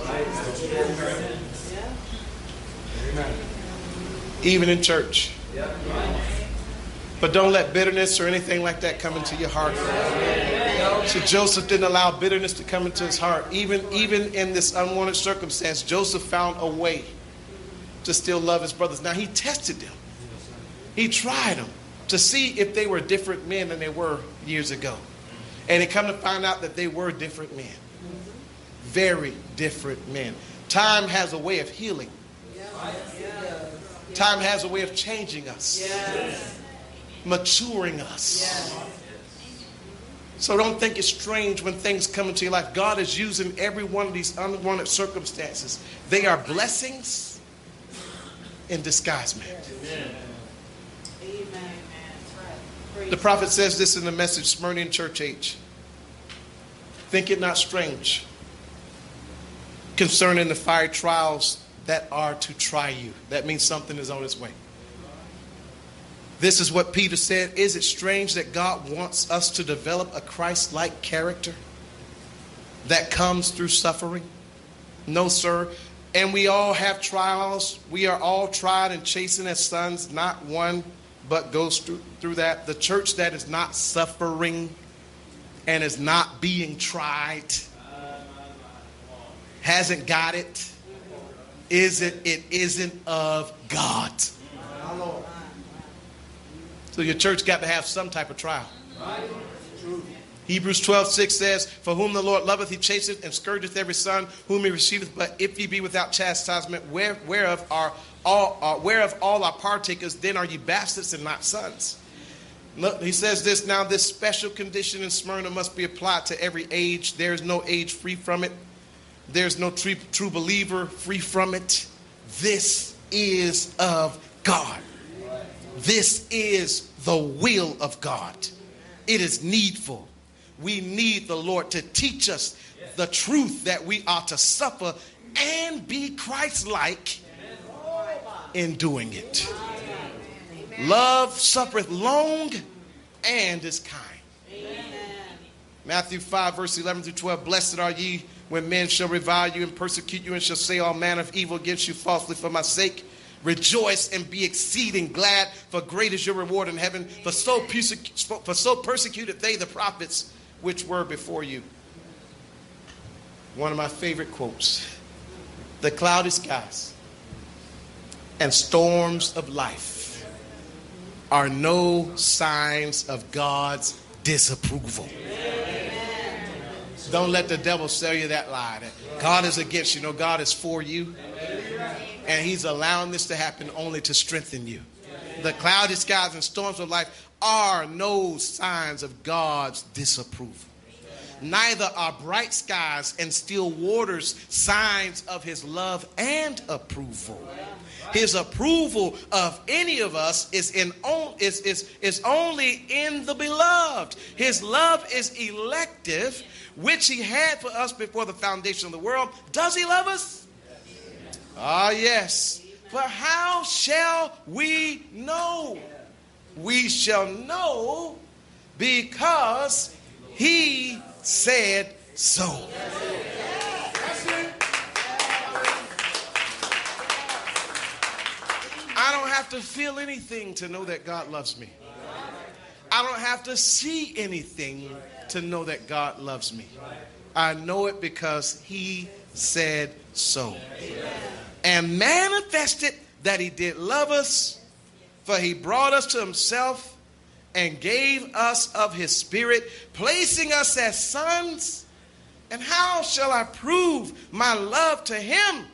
Even in church. But don't let bitterness or anything like that come into your heart. So Joseph didn't allow bitterness to come into his heart. Even in this unwanted circumstance, Joseph found a way to still love his brothers. Now, he tested them. He tried them to see if they were different men than they were years ago. And he come to find out that they were different men. Very different men. Time has a way of healing. Time has a way of changing us. Maturing us. So don't think it's strange when things come into your life. God is using every one of these unwanted circumstances. They are blessings in disguise, man. The prophet says this in the message, Smyrna Church Age. Think it not strange concerning the fiery trials that are to try you. That means something is on its way. This is what Peter said. Is it strange that God wants us to develop a Christ-like character that comes through suffering? No, sir. And we all have trials. We are all tried and chastened as sons. Not one but goes through that. The church that is not suffering and is not being tried hasn't got it. It isn't of God. So your church got to have some type of trial. Hebrews 12:6 says, for whom the Lord loveth, he chasteneth and scourgeth every son whom he receiveth. But if ye be without chastisement, whereof all are partakers, then are ye bastards and not sons. Look, he says this, now this special condition in Smyrna must be applied to every age. There is no age free from it. There's no true believer free from it. This is of God. This is the will of God. It is needful. We need the Lord to teach us the truth that we are to suffer and be Christ-like in doing it. Love suffereth long and is kind. Matthew 5, verse 11 through 12. Blessed are ye when men shall revile you and persecute you and shall say all manner of evil against you falsely for my sake. Rejoice and be exceeding glad, for great is your reward in heaven. For so persecuted they the prophets which were before you. One of my favorite quotes. The cloudy skies and storms of life are no signs of God's disapproval. Don't let the devil sell you that lie. That God is against you. No, God is for you. And he's allowing this to happen only to strengthen you. The cloudy skies and storms of life are no signs of God's disapproval. Neither are bright skies and still waters signs of his love and approval. His approval of any of us is only in the beloved. His love is elective, which he had for us before the foundation of the world. Does he love us? Ah, yes. But how shall we know? We shall know because he said so. I don't have to feel anything to know that God loves me. I don't have to see anything to know that God loves me. I know it because he said so. And manifested that he did love us, for he brought us to himself and gave us of his spirit, placing us as sons. And how shall I prove my love to him?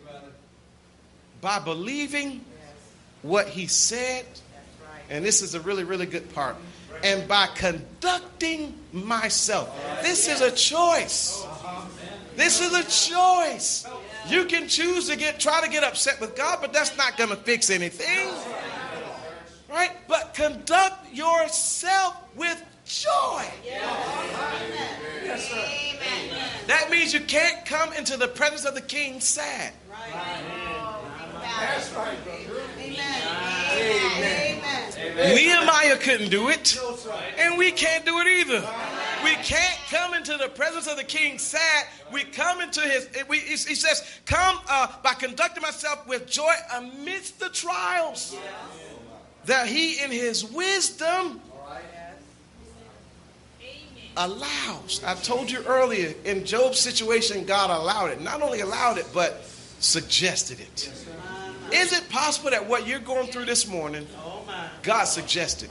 By believing what he said. And this is a really, really good part. And by conducting myself. This is a choice. This is a choice. You can choose to try to get upset with God, but that's not going to fix anything. Right? But conduct yourself with joy. Yes, sir. That means you can't come into the presence of the king sad. That's right, brother. Amen. Nehemiah couldn't do it, and we can't do it either. We can't come into the presence of the king sad. We come into he says, come by conducting myself with joy amidst the trials, that he in his wisdom allows. I told you earlier, in Job's situation, God allowed it. Not only allowed it, but suggested it. Is it possible that what you're going through this morning, God suggested?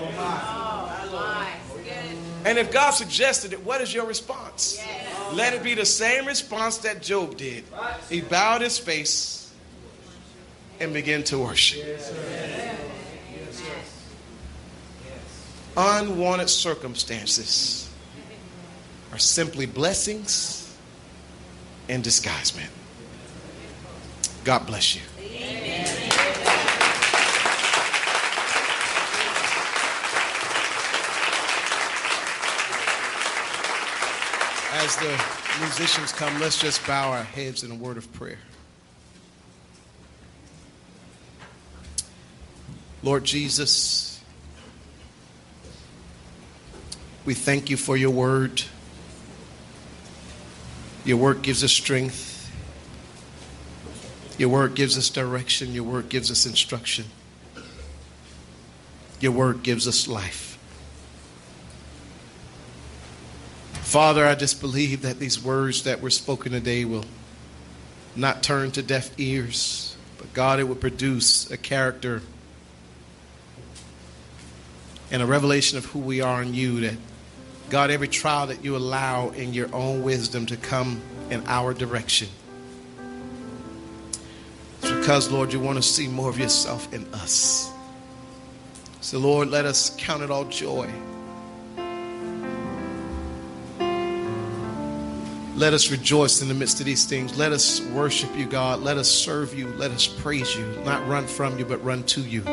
And if God suggested it, what is your response? Let it be the same response that Job did. He bowed his face and began to worship. Unwanted circumstances are simply blessings in disguisement. God bless you. As the musicians come, let's just bow our heads in a word of prayer. Lord Jesus, we thank you for your word. Your word gives us strength. Your word gives us direction. Your word gives us instruction. Your word gives us life. Father, I just believe that these words that were spoken today will not turn to deaf ears, but God, it will produce a character and a revelation of who we are in you, that God, every trial that you allow in your own wisdom to come in our direction, it's because, Lord, you want to see more of yourself in us. So, Lord, let us count it all joy. Let us rejoice in the midst of these things. Let us worship you, God. Let us serve you. Let us praise you. Not run from you, but run to you.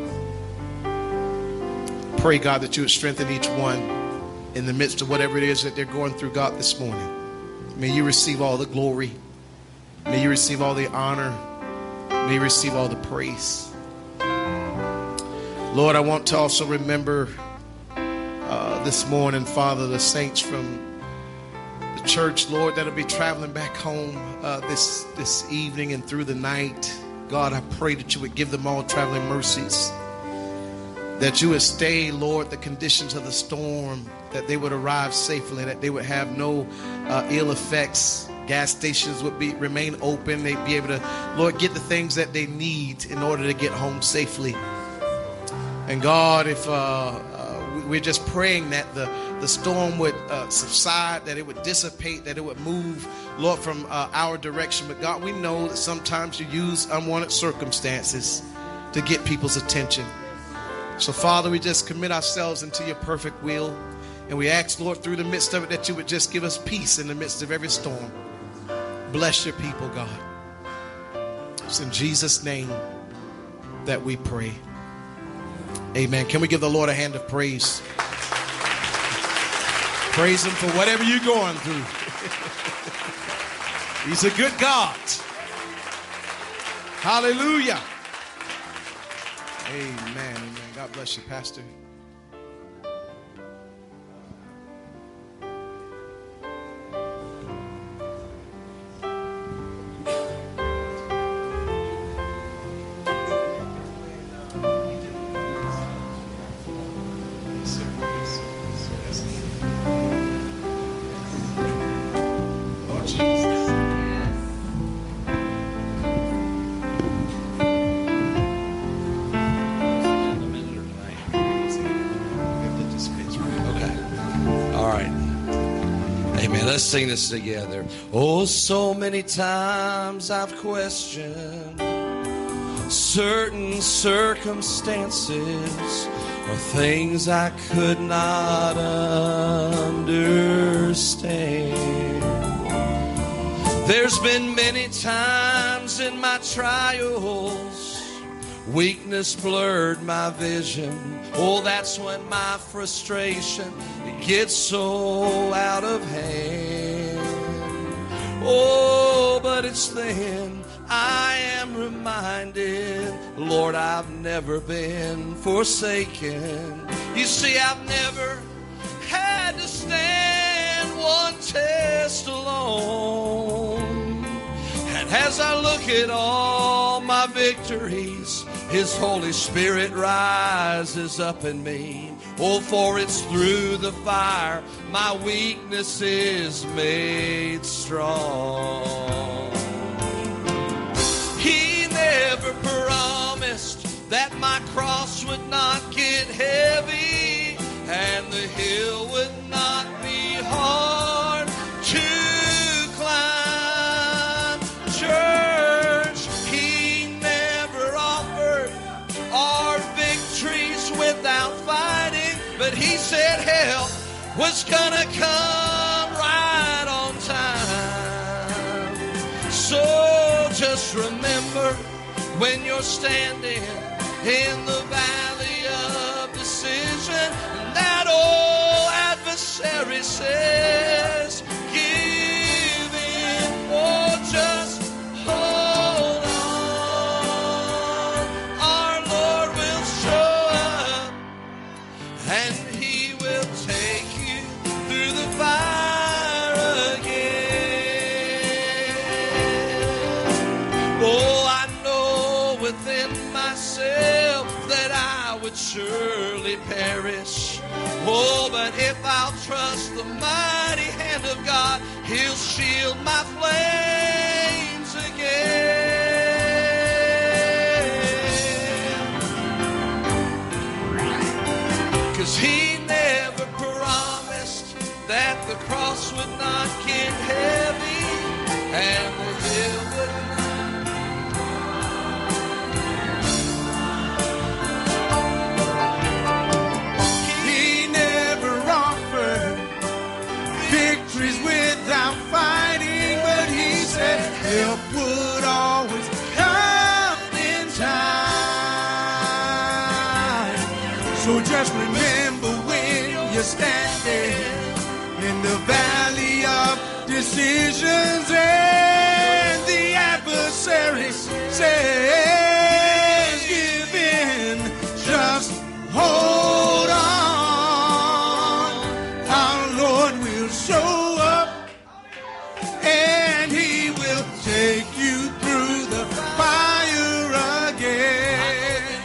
Pray, God, that you would strengthen each one in the midst of whatever it is that they're going through, God, this morning. May you receive all the glory. May you receive all the honor. May you receive all the praise. Lord, I want to also remember this morning, Father, the saints from the church, Lord, that'll be traveling back home this evening and through the night. God, I pray that you would give them all traveling mercies, that you would stay, Lord, the conditions of the storm, that they would arrive safely, that they would have no ill effects. Gas stations would remain open. They'd be able to, Lord, get the things that they need in order to get home safely. And God, if we're just praying that the storm would subside, that it would dissipate, that it would move, Lord, from our direction. But God, we know that sometimes you use unwanted circumstances to get people's attention. So, Father, we just commit ourselves into your perfect will. And we ask, Lord, through the midst of it, that you would just give us peace in the midst of every storm. Bless your people, God. It's in Jesus' name that we pray. Amen. Can we give the Lord a hand of praise? Praise him for whatever you're going through. He's a good God. Hallelujah. Amen. Amen. God bless you, Pastor. Let's sing this together. Oh, so many times I've questioned certain circumstances or things I could not understand. There's been many times in my trials, weakness blurred my vision. Oh, that's when my frustration gets so out of hand. Oh, but it's then I am reminded, Lord, I've never been forsaken. You see, I've never had to stand one test alone. And as I look at all my victories, His Holy Spirit rises up in me. Oh, for it's through the fire my weakness is made strong. He never promised that my cross would not get heavy and the hill would not be hard to climb. Church, he never offered our victories without fighting, but he said help was gonna come right on time. So just remember, when you're standing in the valley of decision, that old adversary says, give in, or just hold on. Our Lord will show up, and he will take you through the fire again. Oh, I know within myself that I would surely perish. Oh, but if I'll trust the mighty hand of God, he'll shield my flames again. 'Cause he never promised that the cross would not get heavy and the hill would not. Without fighting, but he said help would always come in time. So just remember, when you're standing in the valley of decisions and the adversary says give in, just hold on. Our Lord will show and he will take you through the fire again.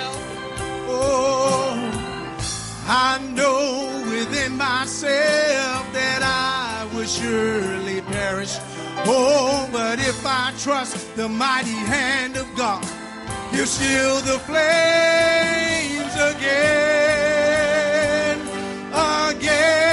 Oh, I know within myself that I will surely perish. Oh, but if I trust the mighty hand of God, he'll shield the flames again, again.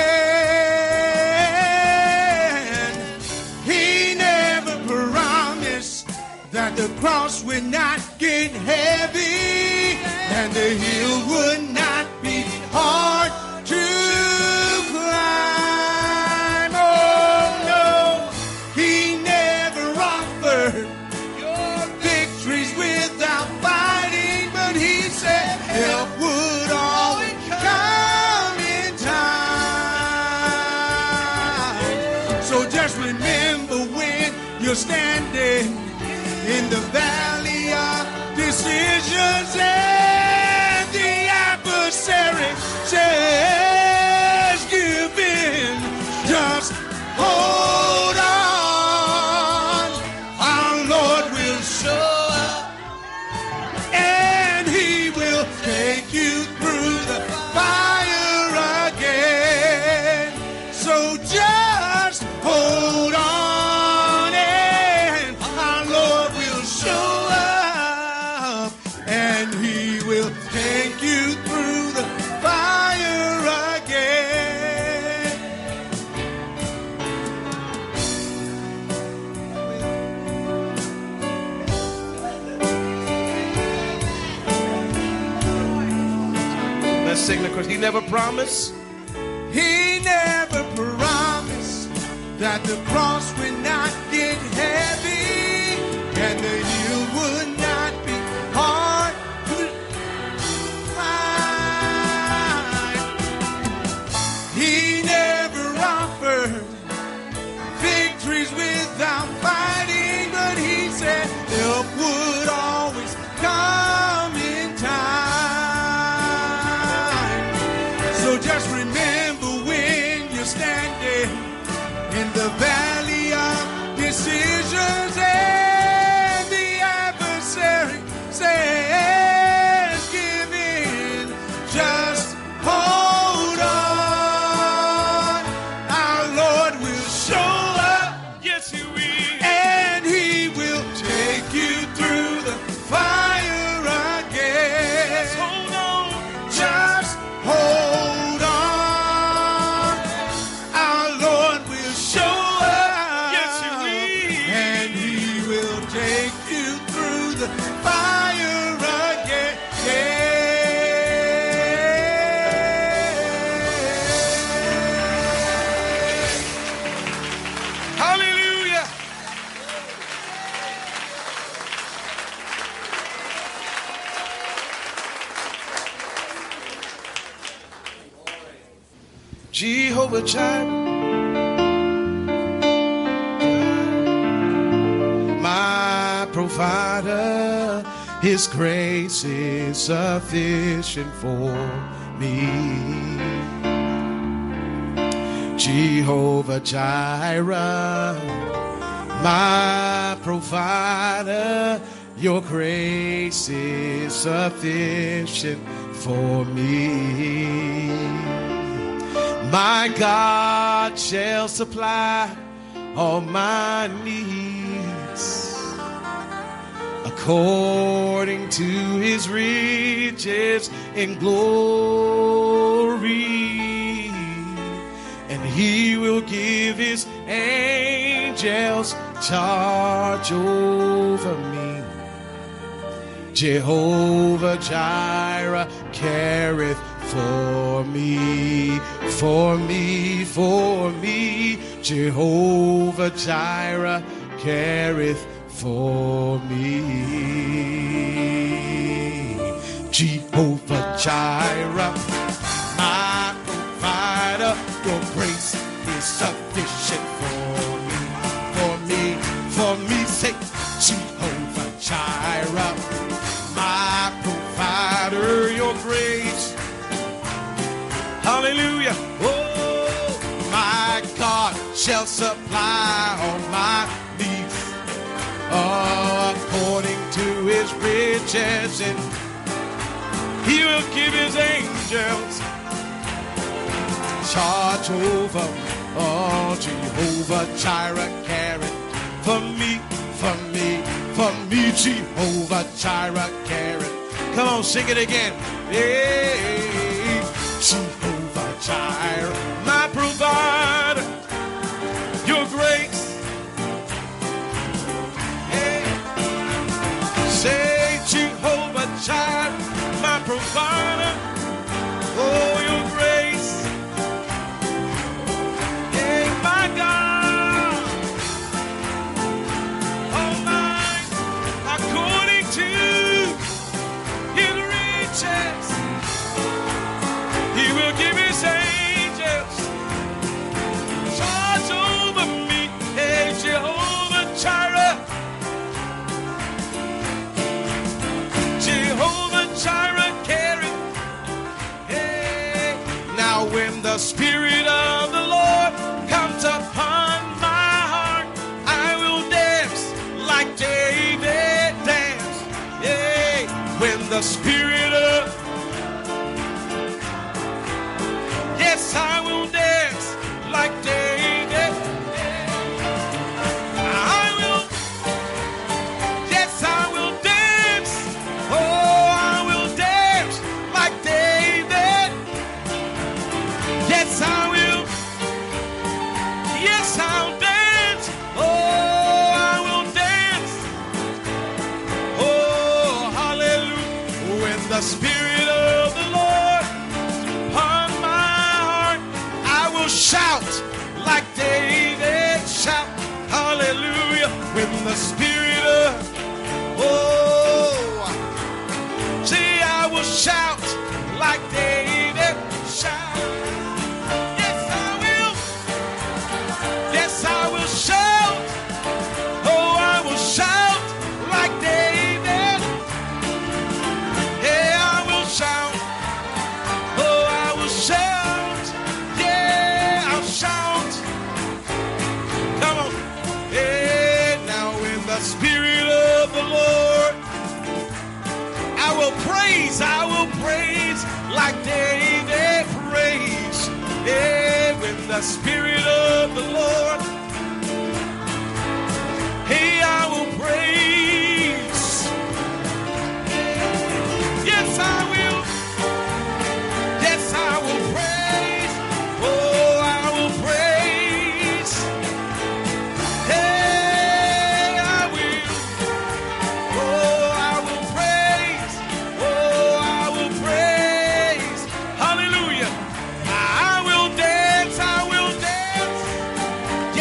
That the cross would not get heavy and the hill would not be hard to climb. Oh no, he never offered your victories without fighting, but he said help would always come in time. So just remember, when you're standing in the valley of decisions and the adversary says give in, just hold on. Our Lord will show up and he will take you through the fire again. So just hold on. Take you through the fire again. Let's sing the chorus. He never promised. He never promised that the cross would not get heavy and the hill would not be hard. He never offered victories without fighting, but he said help would always come in time. So just remember, when you're standing in the valley of decisions and the adversary Jehovah Jireh. My provider, His grace is sufficient for me. Jehovah Jireh, my provider, your grace is sufficient for me. My God shall supply all my needs according to His riches in glory, and He will give His angels charge over me. Jehovah Jireh careth for me, for me, for me. Jehovah Jireh careth for me. Jehovah Jireh, my provider, your grace is sufficient for me, for me, for me. Say, Jehovah Jireh, my provider, your grace. Hallelujah. Oh, my God shall supply all my needs according to His riches, and He will give His angels charge over. Oh, Jehovah Jireh careth for me, for me, for me. Jehovah Jireh careth. Come on, sing it again. Hey, Jehovah Jireh, my provider, your grace. Hey, say Jehovah Jireh, my provider, oh, your grace. Hey, my God, oh my, according to His riches, He will give His angels charge over me. Hey, Jehovah Jireh, Jehovah Jireh careth. Hey, now when the Spirit of the Lord comes upon my heart, I will dance like David danced. Hey, when the Spirit of Yes, I will dance like David. I will. Yes, I will dance. Oh, I will dance like David. Yes, I will. Yes, I'll dance. Oh, I will dance. Oh, hallelujah. When the Spirit of the Lord upon shout like David shout, hallelujah. When the Spirit of, oh, see, I will shout like David shout. Yes, I will. Yes, I will shout. Oh, I will shout like David. Yeah, I will shout. Oh, I will shout. Shout. Come on. Hey, now in the Spirit of the Lord, I will praise like David praised. Hey, when the Spirit of the Lord, hey, I will praise. Yes, I will. Yes, I will praise. Oh, I will praise. Hey, I will. Oh, I will praise. Oh, I will praise. Hallelujah. I will dance. I will dance.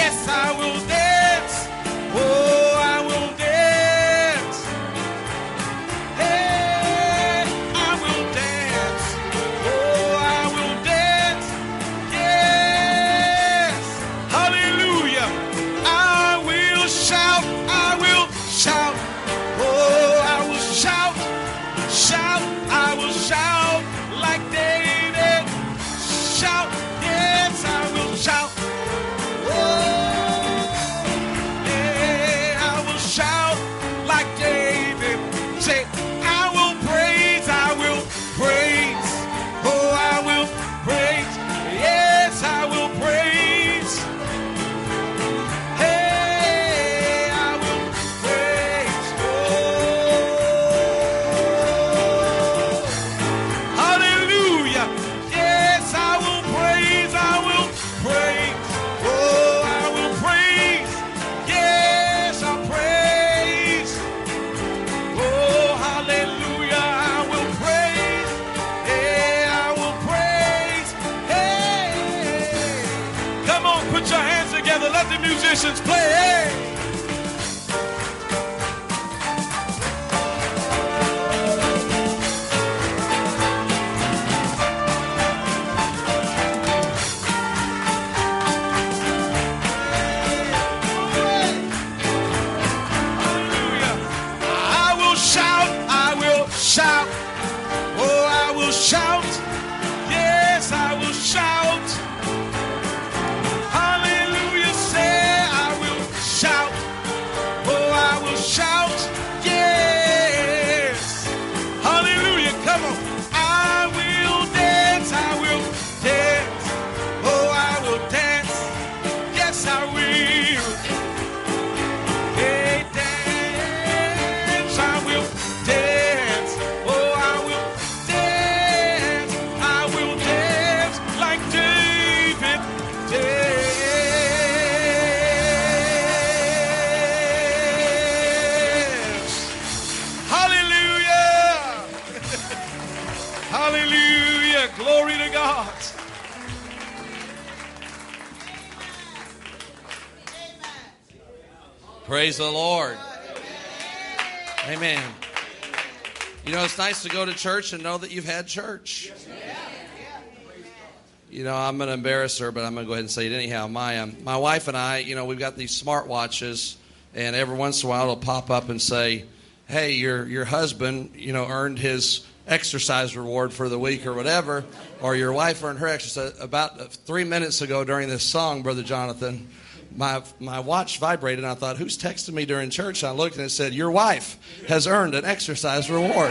Put your hands together. Let the musicians play. Hey. Shout, oh, I will shout, yes, I will shout, hallelujah, say, I will shout, oh, I will shout, yes, hallelujah, come on, I will dance, oh, I will dance, yes, I will, hey, dance, I will dance. Hallelujah. Glory to God. Praise the Lord. Amen. You know, it's nice to go to church and know that you've had church. You know, I'm going to embarrass her, but I'm going to go ahead and say it anyhow. My wife and I, you know, we've got these smartwatches, and every once in a while it'll pop up and say, hey, your husband, you know, earned his exercise reward for the week or whatever, or your wife earned her exercise. About 3 minutes ago during this song, Brother Jonathan, my watch vibrated, and I thought, who's texting me during church? And I looked, and it said, your wife has earned an exercise reward.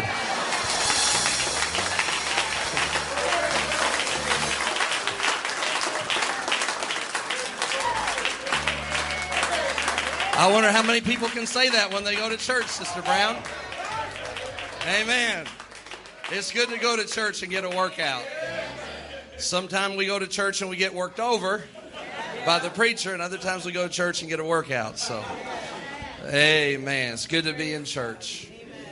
I wonder how many people can say that when they go to church, Sister Brown. Amen. It's good to go to church and get a workout. Sometimes we go to church and we get worked over by the preacher, and other times we go to church and get a workout. So, amen. It's good to be in church.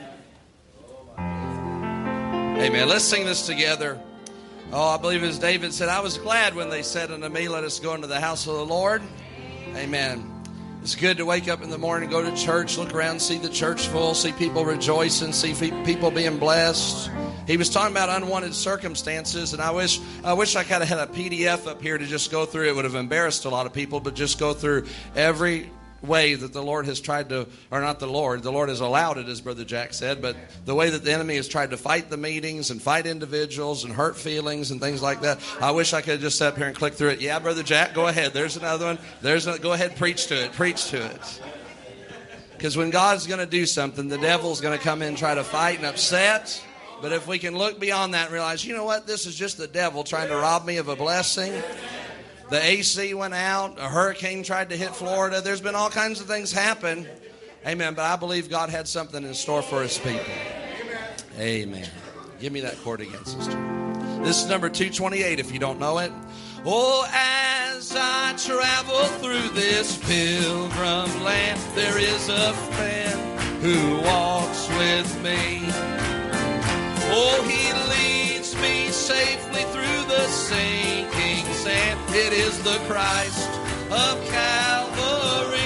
Amen. Let's sing this together. Oh, I believe as David said, I was glad when they said unto me, let us go into the house of the Lord. Amen. It's good to wake up in the morning, go to church, look around, see the church full, see people rejoicing, see people being blessed. He was talking about unwanted circumstances, and I wish I kind of had a PDF up here to just go through. It would have embarrassed a lot of people, but just go through every way that the Lord has tried to, or not the Lord has allowed it, as Brother Jack said, but the way that the enemy has tried to fight the meetings and fight individuals and hurt feelings and things like that. I wish I could have just sat up here and clicked through it. Yeah, Brother Jack, go ahead. There's another one. Go ahead, preach to it. Because when God's going to do something, the devil's going to come in and try to fight and upset. But if we can look beyond that and realize, you know what, this is just the devil trying to rob me of a blessing. The AC went out. A hurricane tried to hit Florida. There's been all kinds of things happen. Amen. But I believe God had something in store for his people. Amen. Give me that chord again, sister. This is number 228 if you don't know it. Oh, as I travel through this pilgrim land, there is a friend who walks with me. Oh, he leads me safely through the sinking sand. It is the Christ of Calvary.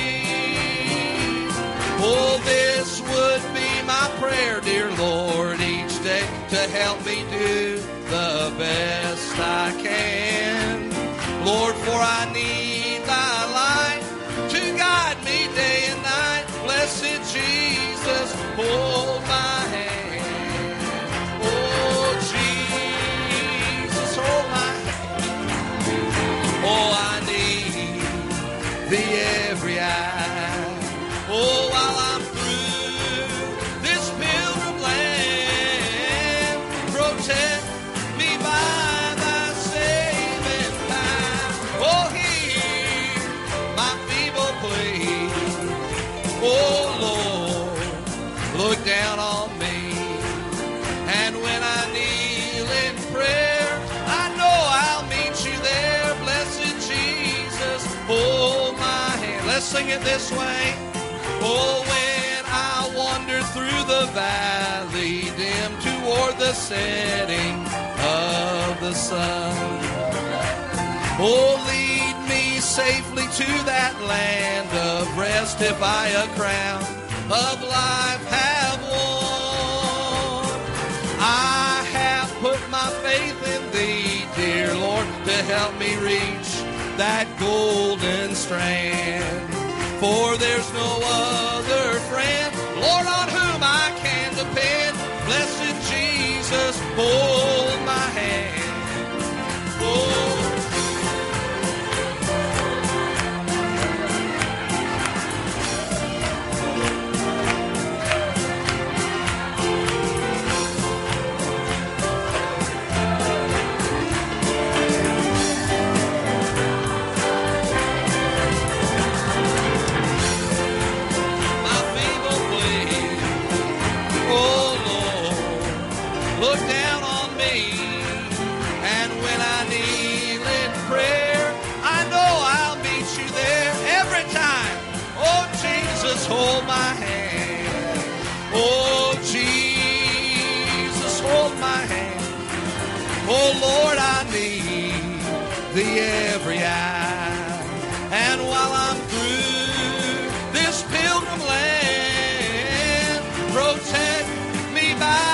Oh, this would be my prayer, dear Lord, each day to help me do the best I can. Lord, for I need thy light to guide me day and night. Blessed Jesus, hold my hand. Oh, Jesus, hold my hand. Oh, I need thee every hour. Oh, while I'm through this pilgrim land, protect me by thy saving power. Oh, hear my feeble plea. Oh, Lord, look down on me. And when I kneel in prayer, I know I'll meet you there. Blessed Jesus, hold my hand. Let's sing it this way. Oh, when I wander through the valley dim toward the setting of the sun. Oh, lead me safely to that land of rest if I a crown of life have won. I have put my faith in thee, dear Lord, to help me reach that golden strand. For there's no other friend, Lord, on whom I can depend. Blessed Jesus, hold my hand. Oh. Look down on me, and when I kneel in prayer, I know I'll meet you there every time. Oh, Jesus, hold my hand. Oh, Jesus, hold my hand. Oh, Lord, I need thee every hour. And while I'm through this pilgrim land, protect me by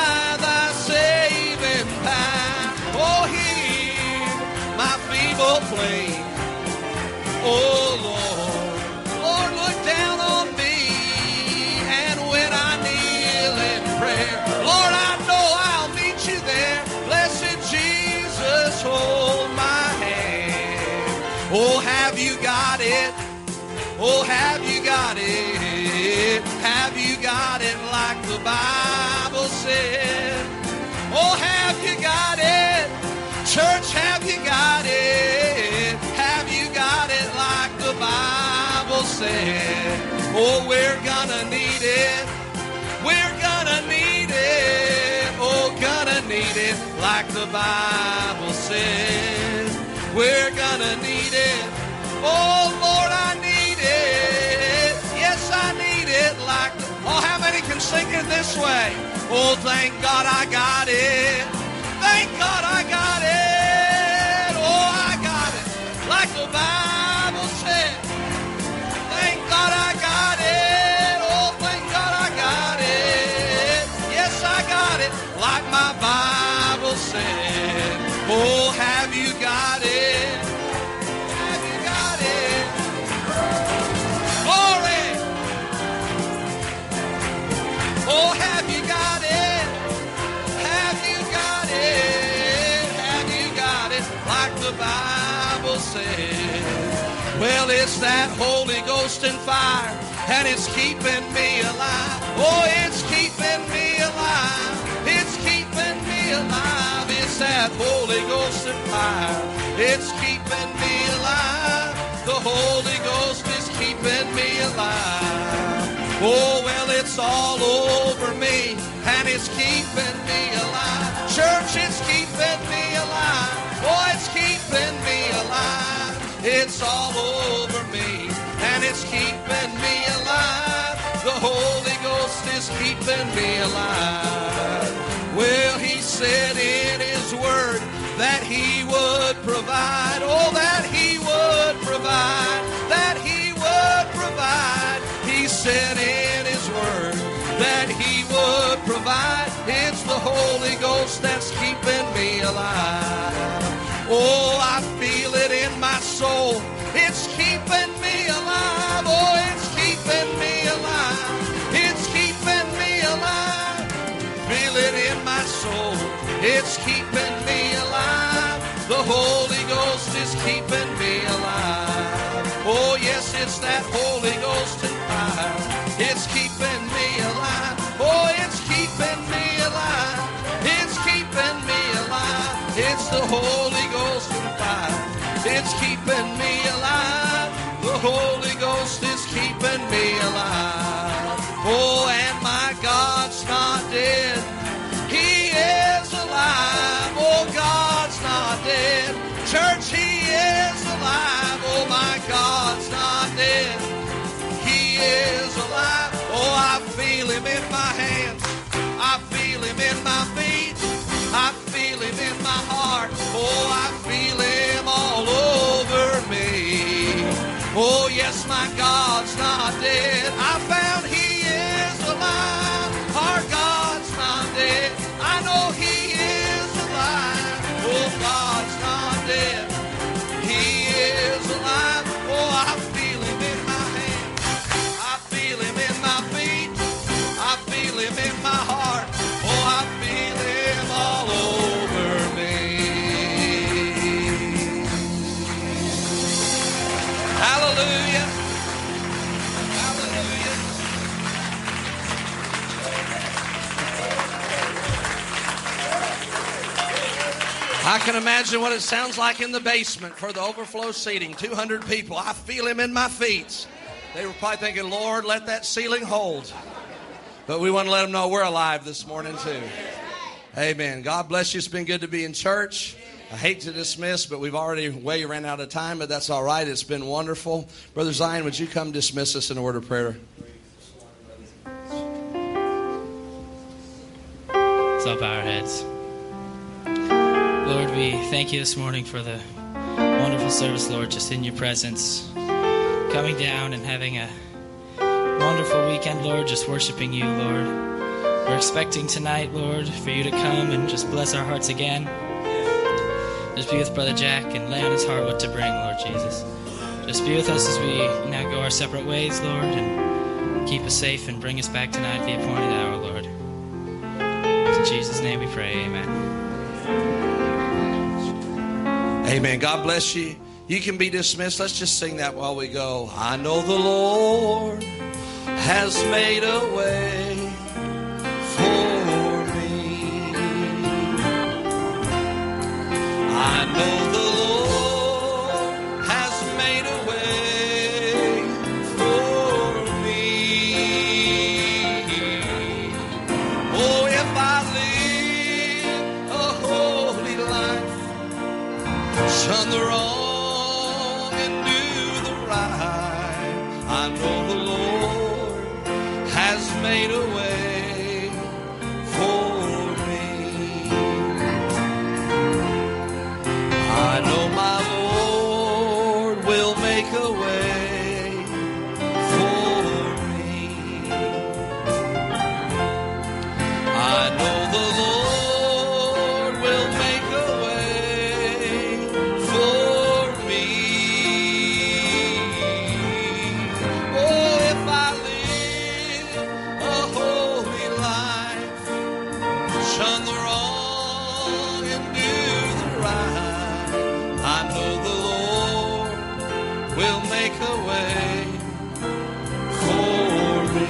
plain. Oh Lord, look down on me, and when I kneel in prayer, Lord, I know I'll meet you there. Blessed Jesus, hold my hand. Oh, have you got it? Oh, have you got it? Have you got it like the Bible said? Oh, have you got it? Church, have you got it? Have you got it like the Bible said? Oh, we're gonna need it. We're gonna need it. Oh, gonna need it like the Bible said. We're gonna need it. Oh, Lord, I need it. Yes, I need it like the... Oh, how many can sing it this way? Oh, thank God I got it. Thank God I got it. Oh, I got it like the Bible said. Thank God I got it. Oh, thank God I got it. Yes, I got it like my Bible said. Oh, have you got it? Have you got it? Glory. Oh, have you got it? Like the Bible says. Well, it's that Holy Ghost and fire, and it's keeping me alive. Oh, it's keeping me alive. It's keeping me alive. It's that Holy Ghost and fire. It's keeping me alive. The Holy Ghost is keeping me alive. Oh, well, it's all over me, and it's keeping me alive. Church, it's keeping me alive. Oh, it's keeping me alive. It's all over me, and it's keeping me alive. The Holy Ghost is keeping me alive. Well, he said in his word that he would provide. Oh, that he would provide. That he would provide. He said in his word that he would provide. It's the Holy Ghost that's keeping me alive. Oh, I feel it in my soul. It's keeping me alive. Oh, it's keeping me alive. It's keeping me alive. Feel it in my soul. It's keeping me alive. The Holy Ghost is keeping me alive. Oh, yes, it's that Holy Ghost and fire. It's keeping me alive. Oh, it's keeping me alive. It's keeping me alive. It's the Holy Ghost and fire. It's keeping me alive. The Holy Ghost is keeping me alive. Oh, and my God's not dead. He is alive. Oh, God's not dead. Church, he is alive. Oh, my God's not dead. He is alive. Oh, I feel him in my hands. I feel him in my feet. I feel him in my heart. Oh, I feel him all over me. yes, my God's not dead. I found He is alive. Our God's not dead. I know He is alive. Oh, God's not dead. He is alive. Oh, I feel Him in my hands. I feel Him in my feet. I feel Him in my heart. Oh, I feel Him all over me. Hallelujah. Hallelujah. I can imagine what it sounds like in the basement for the overflow seating. 200 people. I feel Him in my feet. They were probably thinking, Lord, let that ceiling hold. But we want to let them know we're alive this morning too. Amen. God bless you. It's been good to be in church. I hate to dismiss, but we've already way ran out of time, but that's all right. It's been wonderful. Brother Zion, would you come dismiss us in a word of prayer? Let's up our heads. Lord, we thank you this morning for the wonderful service, Lord, just in your presence. Coming down and having a wonderful weekend, Lord, just worshiping you, Lord. We're expecting tonight, Lord, for you to come and just bless our hearts again. Just be with Brother Jack and lay on his heart what to bring, Lord Jesus. Just be with us as we now go our separate ways, Lord, and keep us safe and bring us back tonight at the appointed hour, Lord. In Jesus' name we pray, amen. Amen. God bless you. You can be dismissed. Let's just sing that while we go. I know the Lord has made a way for me. I know the Lord has made a way for me. Oh, if I live a holy life, shun the wrong and do the right, I know the Lord has made a way for me. I know my Lord will make a way for me. I know the Lord will make a way for me. Oh, if I live a holy life, shun the wrong and do the right, I know the Lord will make a way for me.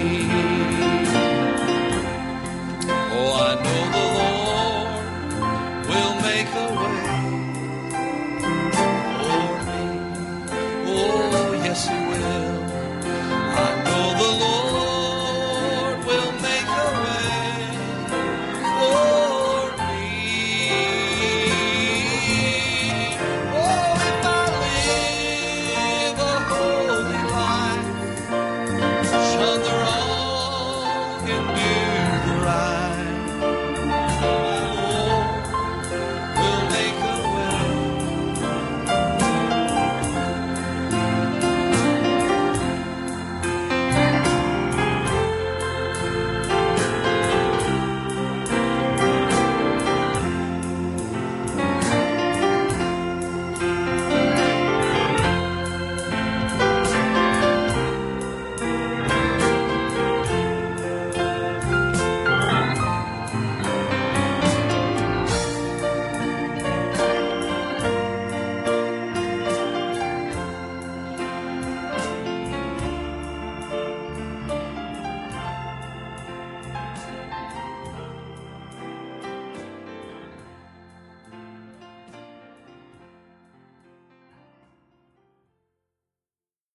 Oh, I know the Lord will make a way for me. Oh, yes, He will.